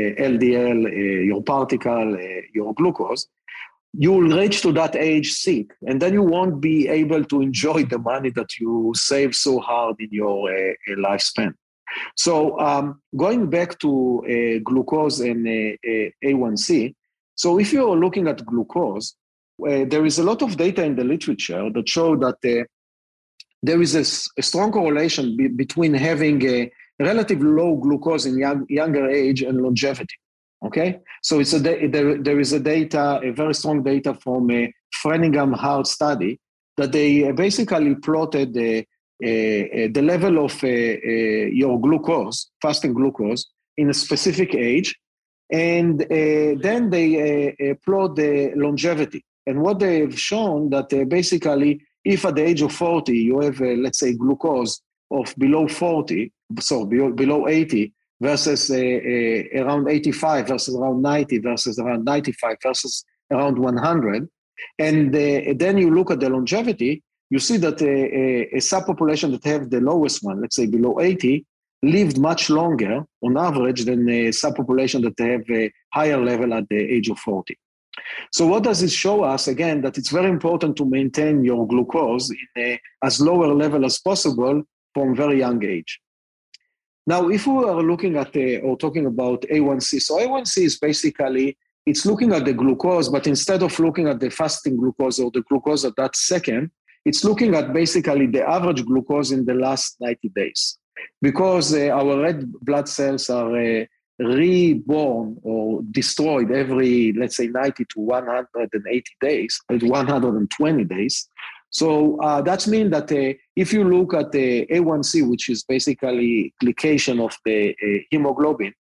LDL, your particle, your glucose, you will reach to that age sick, and then you won't be able to enjoy the money that you save so hard in your lifespan. So going back to glucose and A1C, so if you're looking at glucose, there is a lot of data in the literature that show that there is a strong correlation between having a relatively low glucose in younger age and longevity. Okay, so there is a very strong data from a Framingham Heart study that they basically plotted the level of your glucose, fasting glucose, in a specific age, and then they plot the longevity. And what they have shown that basically, if at the age of 40 you have, let's say, glucose of below 40, so below 80, versus around 85, versus around 90, versus around 95, versus around 100, and then you look at the longevity, you see that a subpopulation that have the lowest one, let's say below 80, lived much longer on average than a subpopulation that have a higher level at the age of 40. So what does this show us? Again, that it's very important to maintain your glucose in as lower level as possible from very young age. Now, if we are looking at or talking about A1C, so A1C is basically, it's looking at the glucose, but instead of looking at the fasting glucose or the glucose at that second, it's looking at basically the average glucose in the last 90 days. Because our red blood cells are reborn or destroyed every, let's say, 90 to 180 days, 120 days. So that means that if you look at the A1C, which is basically glycation of the hemoglobin,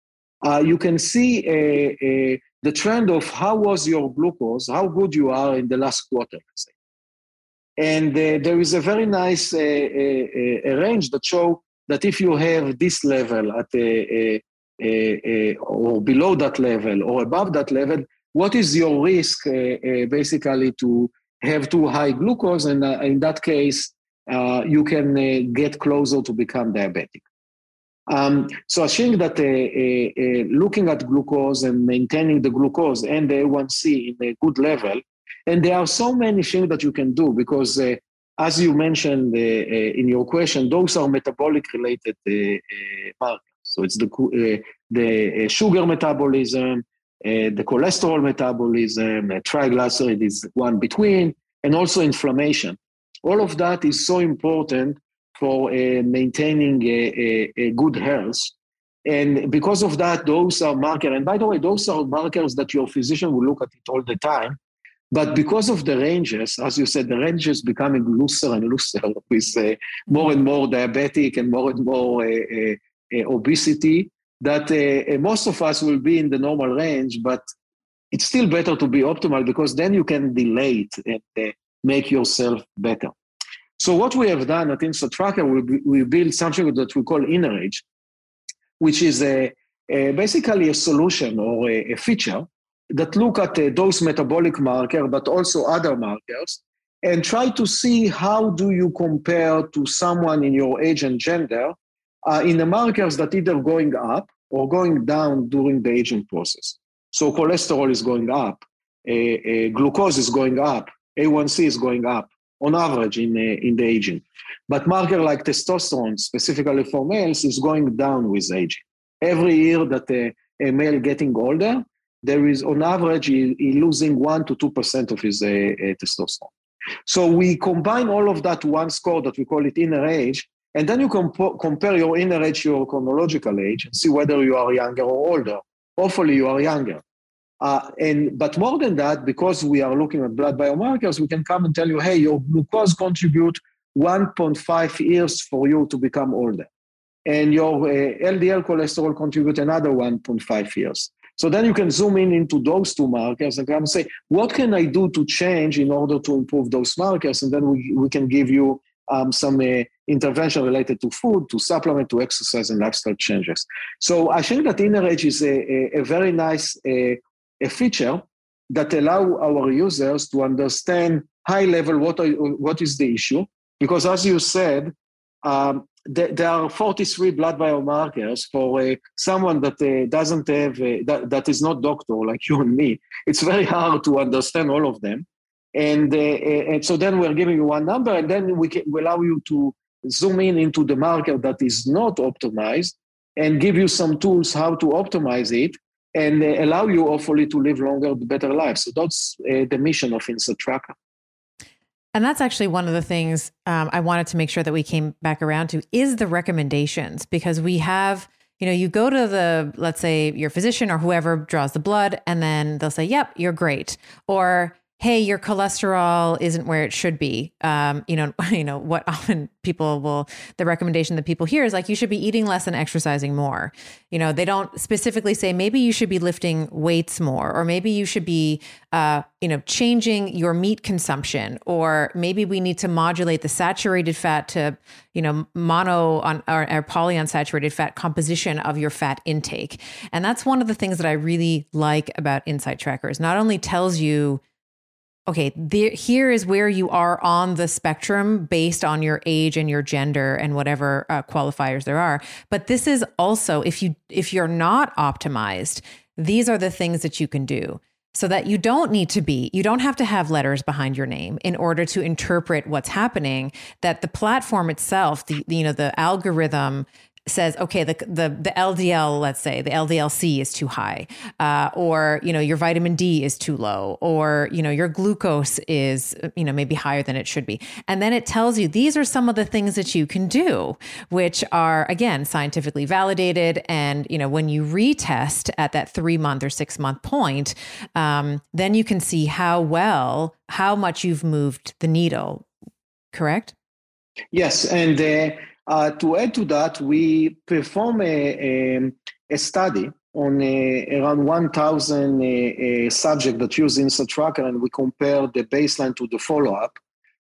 you can see the trend of how was your glucose, how good you are in the last quarter, let's say. And there is a very nice a range that show that if you have this level at or below that level or above that level, what is your risk basically to have too high glucose? And in that case, you can get closer to become diabetic. So I think that looking at glucose and maintaining the glucose and the A1C in a good level, and there are so many things that you can do because, as you mentioned in your question, those are metabolic related markers. So it's the sugar metabolism, the cholesterol metabolism, triglyceride is one between, and also inflammation. All of that is so important for maintaining a good health. And because of that, those are markers. And by the way, those are markers that your physician will look at it all the time. But because of the ranges, as you said, the ranges becoming looser and looser with more and more diabetic and more obesity, that most of us will be in the normal range, but it's still better to be optimal because then you can delay it and make yourself better. So what we have done at InstaTracker, we built something that we call InnerAge, which is basically a solution or a feature that look at those metabolic markers, but also other markers, and try to see how do you compare to someone in your age and gender in the markers that either going up or going down during the aging process. So cholesterol is going up, glucose is going up, A1C is going up on average in the aging. But marker like testosterone, specifically for males, is going down with aging. Every year that a male getting older, there is, on average, he losing 1 to 2% of his testosterone. So we combine all of that to one score that we call it InnerAge, and then you compare your InnerAge to your chronological age and see whether you are younger or older. Hopefully you are younger. But more than that, because we are looking at blood biomarkers, we can come and tell you, hey, your glucose contribute 1.5 years for you to become older. And your LDL cholesterol contribute another 1.5 years. So then you can zoom in into those two markers and come and say, what can I do to change in order to improve those markers? And then we can give you some intervention related to food, to supplement, to exercise, and lifestyle changes. So I think that InnerAge is a very nice a feature that allow our users to understand high level what is the issue. Because as you said, there are 43 blood biomarkers for someone that doesn't have, that is not doctor like you and me. It's very hard to understand all of them. And so then we're giving you one number, and then we allow you to zoom in into the marker that is not optimized and give you some tools how to optimize it and allow you hopefully to live longer, better lives. So that's the mission of InstaTracker. And that's actually one of the things I wanted to make sure that we came back around to is the recommendations, because we have, you go to let's say your physician or whoever draws the blood, and then they'll say, yep, you're great. Or, hey, your cholesterol isn't where it should be. What often the recommendation that people hear is like, you should be eating less and exercising more. They don't specifically say, maybe you should be lifting weights more, or maybe you should be, changing your meat consumption, or maybe we need to modulate the saturated fat to, mono or polyunsaturated fat composition of your fat intake. And that's one of the things that I really like about InsightTracker is not only tells you, okay, here is where you are on the spectrum based on your age and your gender and whatever qualifiers there are. But this is also, if you're not optimized, these are the things that you can do so that you don't have to have letters behind your name in order to interpret what's happening, that the platform itself, the algorithm says, okay, the LDL, let's say the LDL-C is too high, or, your vitamin D is too low, or, your glucose is, maybe higher than it should be. And then it tells you, these are some of the things that you can do, which are, again, scientifically validated. And, when you retest at that 3-month or 6-month point, then you can see how much you've moved the needle. Correct? Yes. And, to add to that, we perform a study on around 1,000 subjects that use InstaTracker, and we compare the baseline to the follow-up.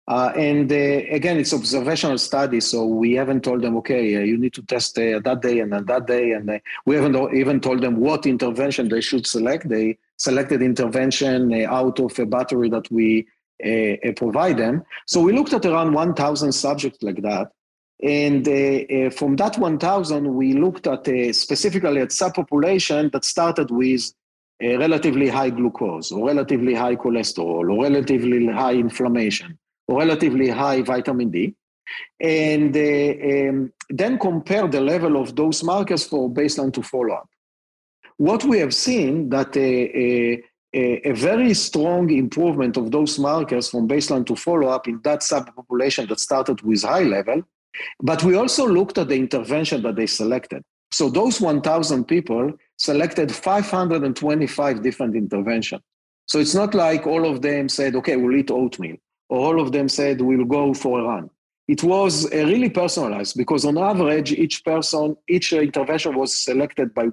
Again, it's observational study, so we haven't told them, okay, you need to test that day and that day, and we haven't even told them what intervention they should select. They selected intervention out of a battery that we provide them. So we looked at around 1,000 subjects like that. And from that 1,000, we looked at specifically at subpopulation that started with relatively high glucose, or relatively high cholesterol, or relatively high inflammation, or relatively high vitamin D, and then compare the level of those markers for baseline to follow-up. What we have seen that a very strong improvement of those markers from baseline to follow-up in that subpopulation that started with high level, but we also looked at the intervention that they selected. So those 1,000 people selected 525 different interventions. So it's not like all of them said, okay, we'll eat oatmeal, or all of them said, we'll go for a run. It was really personalized because on average, each intervention was selected by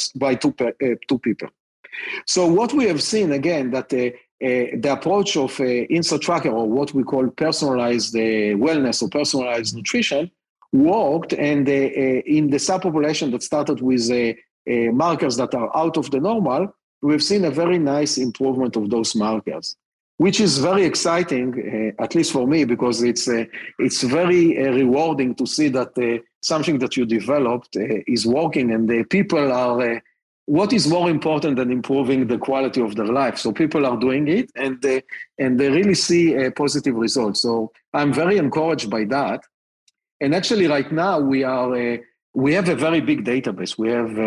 two people. So what we have seen, again, that the approach of InstaTracker, or what we call personalized wellness or personalized nutrition, worked, and in the subpopulation that started with markers that are out of the normal, we've seen a very nice improvement of those markers, which is very exciting, at least for me, because it's very rewarding to see that something that you developed is working, and people are, what is more important than improving the quality of their life? So people are doing it, and they really see positive results. So I'm very encouraged by that. And actually right now we have a very big database. We have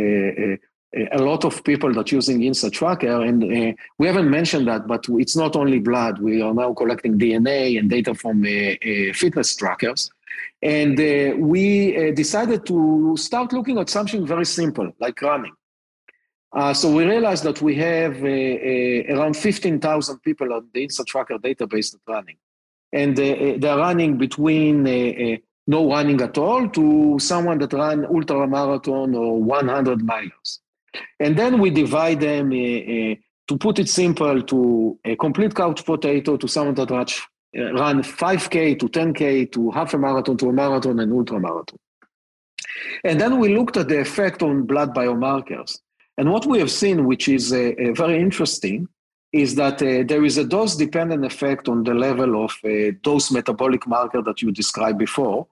a lot of people that are using InstaTracker, and we haven't mentioned that, but it's not only blood. We are now collecting DNA and data from fitness trackers. And we decided to start looking at something very simple, like running. So we realized that we have around 15,000 people on the InstaTracker database that are running. And they're running between no running at all to someone that ran ultra marathon or 100 miles. And then we divide them, to put it simple, to a complete couch potato, to someone that run 5K to 10K to half a marathon to a marathon and ultra marathon. And then we looked at the effect on blood biomarkers. And what we have seen, which is very interesting, is that there is a dose-dependent effect on the level of those metabolic marker that you described before.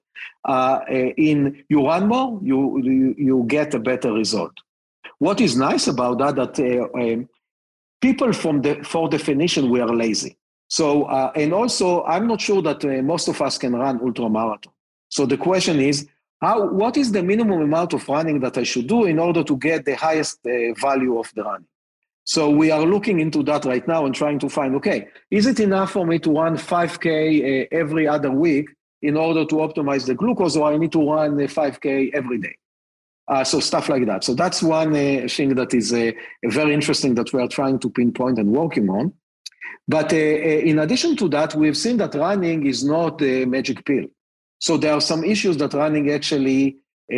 In you run more, you get a better result. What is nice about that people for definition, we are lazy. So, and also, I'm not sure that most of us can run ultramarathon. So the question is, what is the minimum amount of running that I should do in order to get the highest value of the running? So we are looking into that right now and trying to find, okay, is it enough for me to run 5K every other week in order to optimize the glucose, or I need to run 5K every day? So stuff like that. So that's one thing that is very interesting that we are trying to pinpoint and working on. But in addition to that, we've seen that running is not a magic pill. So there are some issues that running actually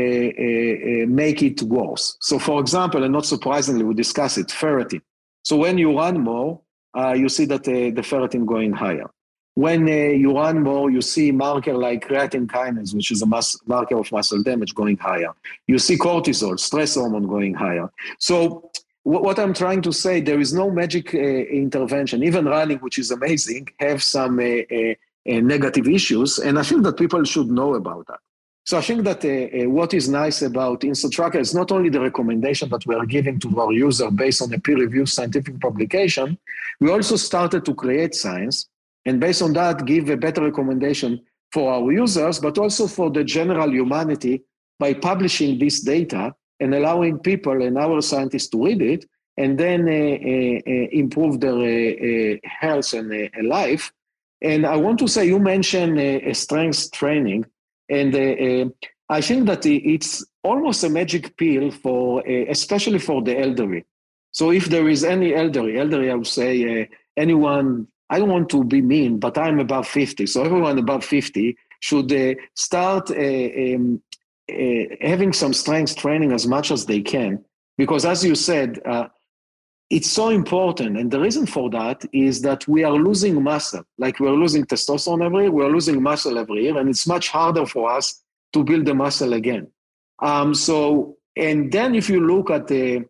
make it worse. So for example, and not surprisingly, we discuss it, ferritin. So when you run more, you see that the ferritin going higher. When you run more, you see marker like creatine kinase, which is a marker of muscle damage, going higher. You see cortisol, stress hormone, going higher. So what I'm trying to say, there is no magic intervention. Even running, which is amazing, have some negative issues, and I think that people should know about that. So I think that what is nice about InstaTracker is not only the recommendation that we are giving to our user based on a peer-reviewed scientific publication, we also started to create science, and based on that, give a better recommendation for our users, but also for the general humanity by publishing this data and allowing people and our scientists to read it and then improve their health and life. And I want to say, you mentioned strength training, and I think that it's almost a magic pill for, especially for the elderly. So if there is any elderly, I would say anyone, I don't want to be mean, but I'm above 50. So everyone above 50 should start having some strength training as much as they can, Because as you said, it's so important. And the reason for that is that we are losing muscle. Like we're losing testosterone every year, we're losing muscle every year, and it's much harder for us to build the muscle again. And then if you look at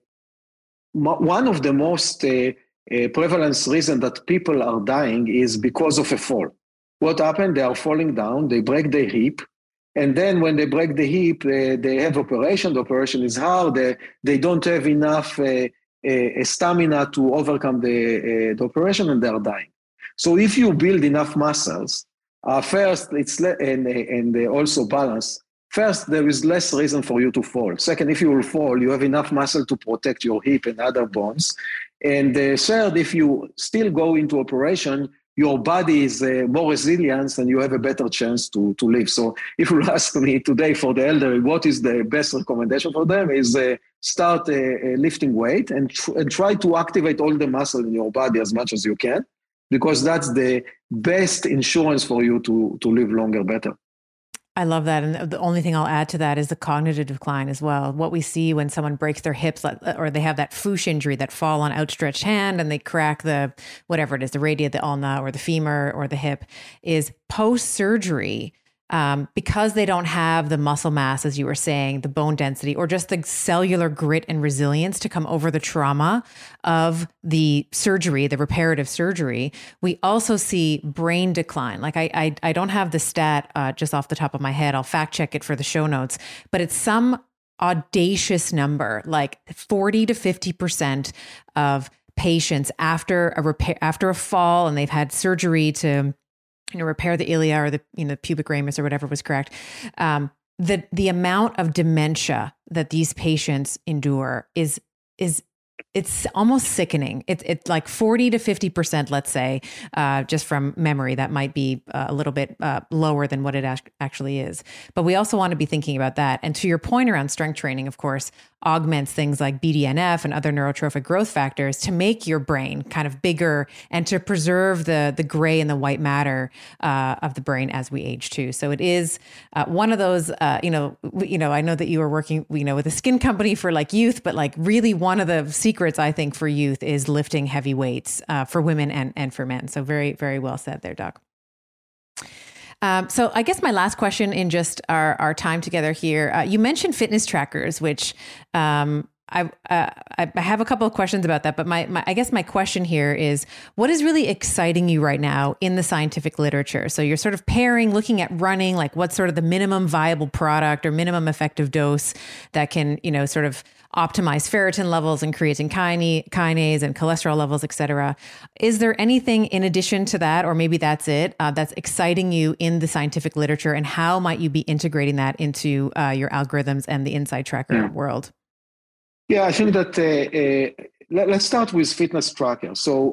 one of the most prevalence reason that people are dying is because of a fall. What happened? They are falling down, they break their hip, and then when they break the hip, they have operation. The operation is hard. They don't have enough stamina to overcome the operation, and they are dying. So if you build enough muscles, first it's and also balance. First, there is less reason for you to fall. Second, if you will fall, you have enough muscle to protect your hip and other bones. And third, if you still go into operation, your body is more resilient and you have a better chance to live. So if you ask me today for the elderly, what is the best recommendation for them is start lifting weight and try to activate all the muscle in your body as much as you can, because that's the best insurance for you to live longer, better. I love that. And the only thing I'll add to that is the cognitive decline as well. What we see when someone breaks their hips or they have that Fuchs injury, that fall on outstretched hand and they crack the, whatever it is, the radius, the ulna or the femur or the hip, is post-surgery. Because they don't have the muscle mass, as you were saying, the bone density, or just the cellular grit and resilience to come over the trauma of the surgery, the reparative surgery, we also see brain decline. Like I don't have the stat just off the top of my head. I'll fact check it for the show notes, but it's some audacious number, like 40 to 50% of patients after a fall, and they've had surgery to repair the ilia or the pubic ramus or whatever was cracked. The amount of dementia that these patients endure is it's almost sickening. It's like 40 to 50%, let's say, just from memory. That might be a little bit lower than what it actually is. But we also want to be thinking about that. And to your point around strength training, of course, augments things like BDNF and other neurotrophic growth factors to make your brain kind of bigger and to preserve the gray and the white matter of the brain as we age too. So it is one of those, I know that you were working, with a skin company for like youth, but like really one of the secrets I think for youth is lifting heavy weights for women and for men. So very, very well said there, Doc. So I guess my last question in just our time together here, you mentioned fitness trackers, which I have a couple of questions about that, but I guess my question here is, what is really exciting you right now in the scientific literature? So you're sort of looking at running, like what's sort of the minimum viable product or minimum effective dose that can, sort of optimize ferritin levels and creatine kinase and cholesterol levels, et cetera. Is there anything in addition to that, or maybe that's it, that's exciting you in the scientific literature, and how might you be integrating that into your algorithms and the Inside Tracker world? Yeah, I think that let's start with fitness tracker. So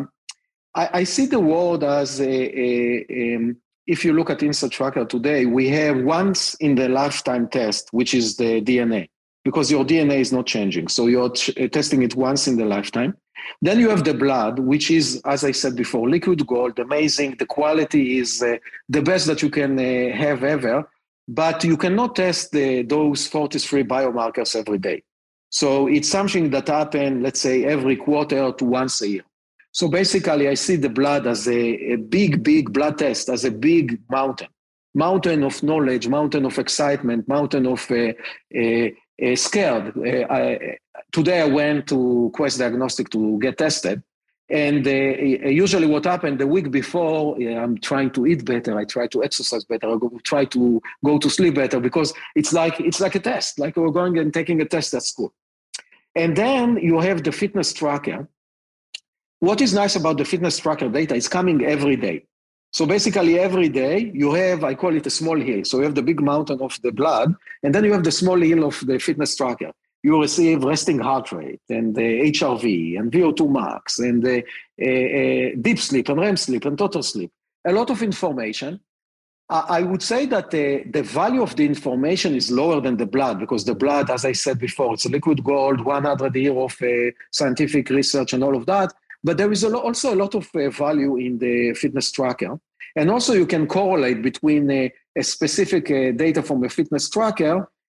I see the world as if you look at Inside Tracker today, we have once in the lifetime test, which is the DNA, because your DNA is not changing. So you're testing it once in the lifetime. Then you have the blood, which is, as I said before, liquid gold, amazing. The quality is the best that you can have ever, but you cannot test those 43 biomarkers every day. So it's something that happens, let's say, every quarter to once a year. So basically, I see the blood as a big blood test, as a big mountain of knowledge, mountain of excitement, mountain of scared. Today I went to Quest Diagnostic to get tested. And usually what happened the week before, I'm trying to eat better, I try to exercise better, I try to go to sleep better, because it's like a test, like we're going and taking a test at school. And then you have the fitness tracker. What is nice about the fitness tracker data, it's coming every day. So basically every day you have, I call it a small hill. So you have the big mountain of the blood, and then you have the small hill of the fitness tracker. You receive resting heart rate and the HRV and VO2 max and the deep sleep and REM sleep and total sleep. A lot of information. I would say that the value of the information is lower than the blood, because the blood, as I said before, it's a liquid gold, 100 years of scientific research and all of that. But there is also a lot of value in the fitness tracker. And also you can correlate between a specific data from a fitness tracker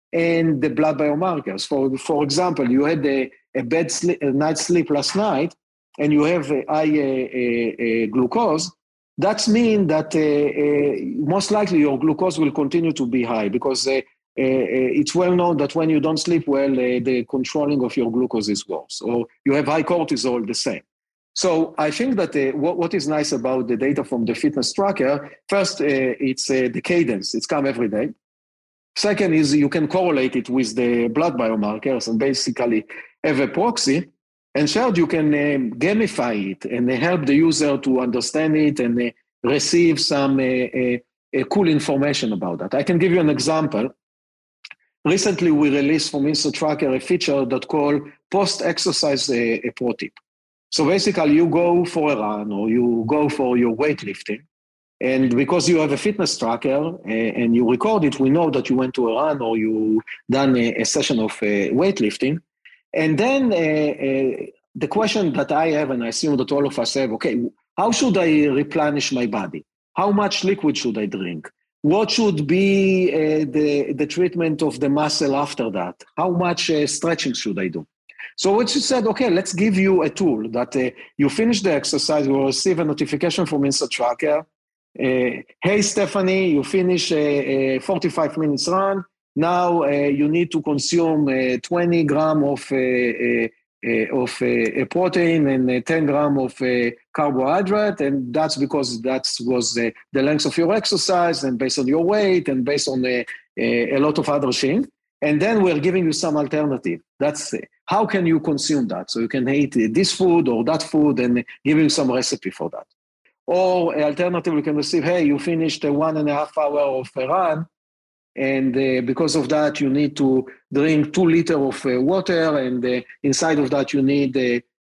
and the blood biomarkers. For example, you had a night's sleep last night, and you have high glucose. That means that most likely your glucose will continue to be high, because it's well known that when you don't sleep well, the controlling of your glucose is worse, or you have high cortisol the same. So I think that what is nice about the data from the fitness tracker, first, it's the cadence. It's come every day. Second is you can correlate it with the blood biomarkers and basically have a proxy. And third, you can gamify it and help the user to understand it and receive some cool information about that. I can give you an example. Recently, we released from InstaTracker a feature that called post-exercise pro tip. So basically, you go for a run or you go for your weightlifting, and because you have a fitness tracker and you record it, we know that you went to a run or you done a session of weightlifting. And then the question that I have, and I assume that all of us have, okay, how should I replenish my body? How much liquid should I drink? What should be the treatment of the muscle after that? How much stretching should I do? So what she said, okay, let's give you a tool that you finish the exercise, you will receive a notification from InstaTracker. Hey, Stephanie, you finish a 45 minutes run. Now you need to consume 20 grams of protein and 10 grams of carbohydrate, and that's because that was the length of your exercise and based on your weight and based on a lot of other things. And then we're giving you some alternative. That's how can you consume that? So you can eat this food or that food and give you some recipe for that. Or alternatively, you can receive, hey, you finished a 1.5 hour of a run, and because of that, you need to drink 2 liters of water, and inside of that, you need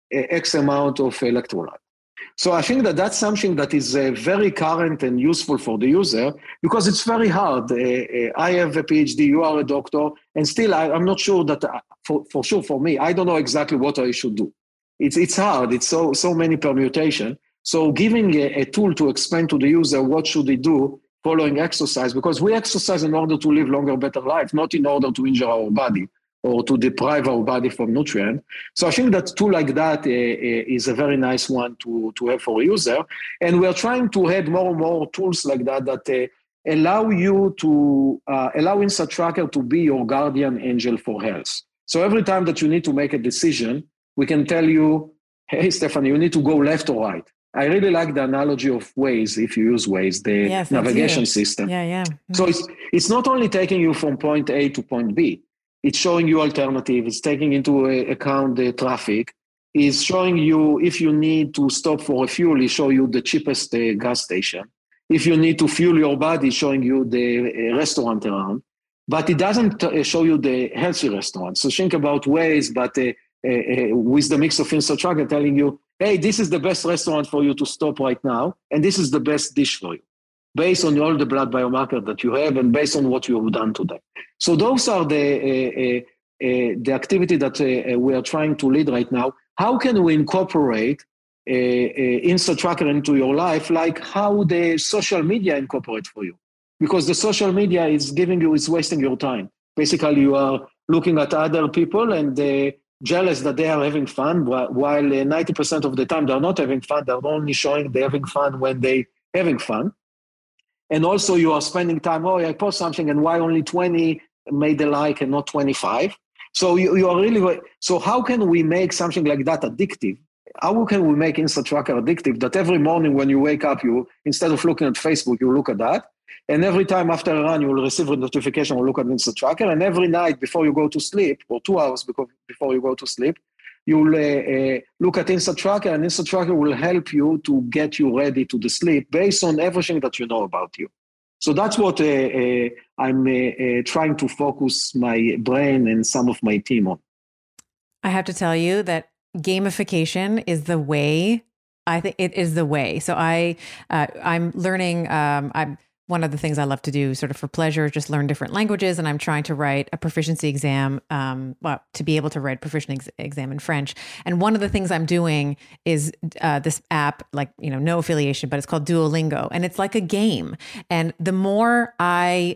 X amount of electrolyte. So I think that that's something that is very current and useful for the user, because it's very hard. I have a PhD, you are a doctor, and still I'm not sure that, for sure for me, I don't know exactly what I should do. It's hard, it's so many permutations. So giving a tool to explain to the user what should he do following exercise, because we exercise in order to live longer, better life, not in order to injure our body or to deprive our body from nutrient. So I think that tool like that is a very nice one to have for a user. And we're trying to add more and more tools like that allow you to allow InstaTracker to be your guardian angel for health. So every time that you need to make a decision, we can tell you, hey, Stephanie, you need to go left or right. I really like the analogy of Waze, if you use Waze, the navigation system. Yeah. So it's not only taking you from point A to point B, it's showing you alternatives, it's taking into account the traffic, it's showing you if you need to stop for a fuel, it show you the cheapest gas station. If you need to fuel your body, it's showing you the restaurant around. But it doesn't show you the healthy restaurant. So think about Waze, but with the mix of InstaTracker telling you, hey, this is the best restaurant for you to stop right now, and this is the best dish for you, based on all the blood biomarker that you have and based on what you have done today. So those are the activity that we are trying to lead right now. How can we incorporate InstaTracker into your life, like how the social media incorporate for you? Because the social media is wasting your time. Basically, you are looking at other people and jealous that they are having fun, while 90% of the time they're not having fun. They're only showing they're having fun when they're having fun. And also you are spending time, I post something and why only 20 made a like and not 25? So you are really, so how can we make something like that addictive? How can we make InstaTracker addictive that every morning when you wake up, you, instead of looking at Facebook, you look at that. And every time after a run, you will receive a notification or look at InstaTracker. And every night before you go to sleep, or 2 hours before you go to sleep, you'll look at InstaTracker, and InstaTracker will help you to get you ready to the sleep based on everything that you know about you. So that's what I'm trying to focus my brain and some of my team on. I have to tell you that gamification is the way. I think it is the way. So I'm learning. one of the things I love to do sort of for pleasure is just learn different languages. And I'm trying to write a proficiency exam, to be able to write proficiency exam in French. And one of the things I'm doing is this app, no affiliation, but it's called Duolingo. And it's like a game. And the more I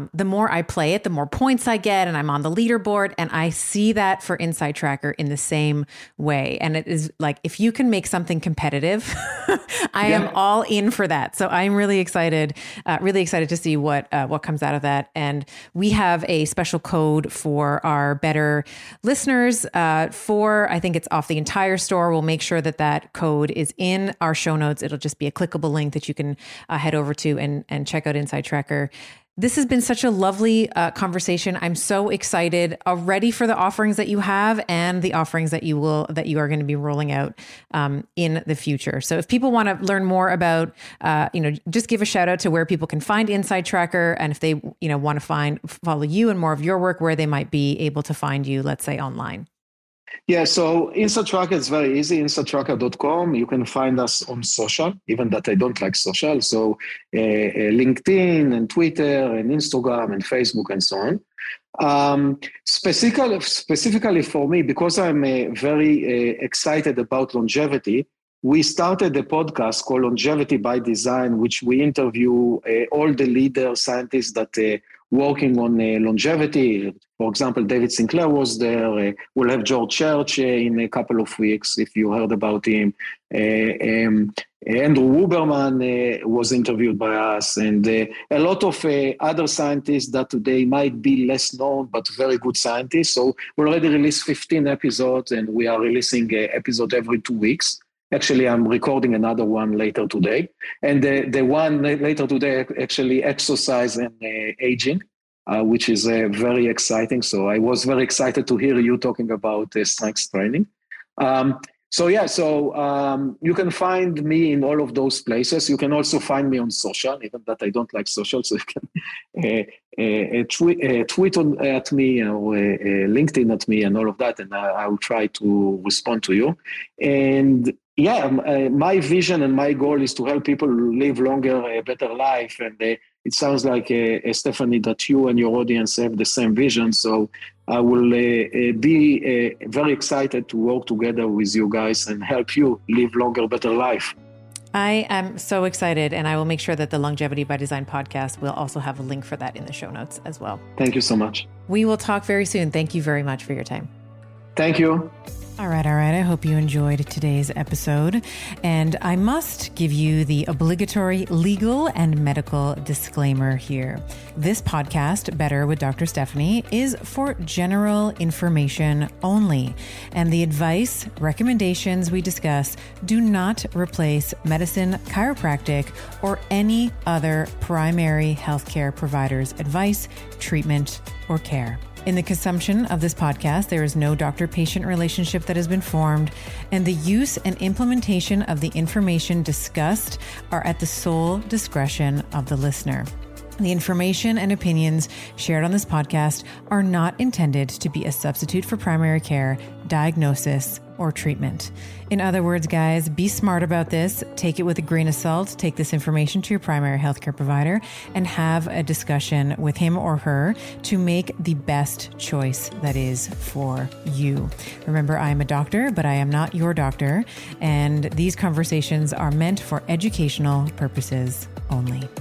play it, the more points I get, and I'm on the leaderboard. And I see that for Insight Tracker in the same way. And it is like, if you can make something competitive, I am all in for that. So I'm really excited to see what comes out of that. And we have a special code for our Better listeners I think it's off the entire store. We'll make sure that code is in our show notes. It'll just be a clickable link that you can head over to and check out Insight Tracker. This has been such a lovely conversation. I'm so excited already for the offerings that you have and the offerings that you are going to be rolling out in the future. So if people want to learn more about, just give a shout out to where people can find Insight Tracker, and if they, want to follow you and more of your work, where they might be able to find you, let's say online. Yeah, so Insight Tracker is very easy, insighttracker.com. You can find us on social, even that I don't like social. So LinkedIn and Twitter and Instagram and Facebook and so on. Specifically for me, because I'm very excited about longevity, we started a podcast called Longevity by Design, which we interview all the leader scientists that working on longevity. For example, David Sinclair was there. We'll have George Church in a couple of weeks, if you heard about him. Andrew Huberman was interviewed by us, and a lot of other scientists that today might be less known, but very good scientists. So we already released 15 episodes, and we are releasing an episode every 2 weeks. Actually, I'm recording another one later today. And the one later today, actually exercise and aging, which is very exciting. So I was very excited to hear you talking about strength training. So you can find me in all of those places. You can also find me on social, even that I don't like social. So you can tweet at me or LinkedIn at me and all of that, and I will try to respond to you. And my vision and my goal is to help people live longer, a better life. And it sounds like, Stephanie, that you and your audience have the same vision. So I will be very excited to work together with you guys and help you live longer, better life. I am so excited, and I will make sure that the Longevity by Design podcast will also have a link for that in the show notes as well. Thank you so much. We will talk very soon. Thank you very much for your time. Thank you. All right. I hope you enjoyed today's episode. And I must give you the obligatory legal and medical disclaimer here. This podcast, Better with Dr. Stephanie, is for general information only. And the advice, recommendations we discuss do not replace medicine, chiropractic, or any other primary healthcare provider's advice, treatment, or care. In the consumption of this podcast, there is no doctor-patient relationship that has been formed, and the use and implementation of the information discussed are at the sole discretion of the listener. The information and opinions shared on this podcast are not intended to be a substitute for primary care, diagnosis, or treatment. In other words, guys, be smart about this. Take it with a grain of salt. Take this information to your primary healthcare provider and have a discussion with him or her to make the best choice that is for you. Remember, I am a doctor, but I am not your doctor. And these conversations are meant for educational purposes only.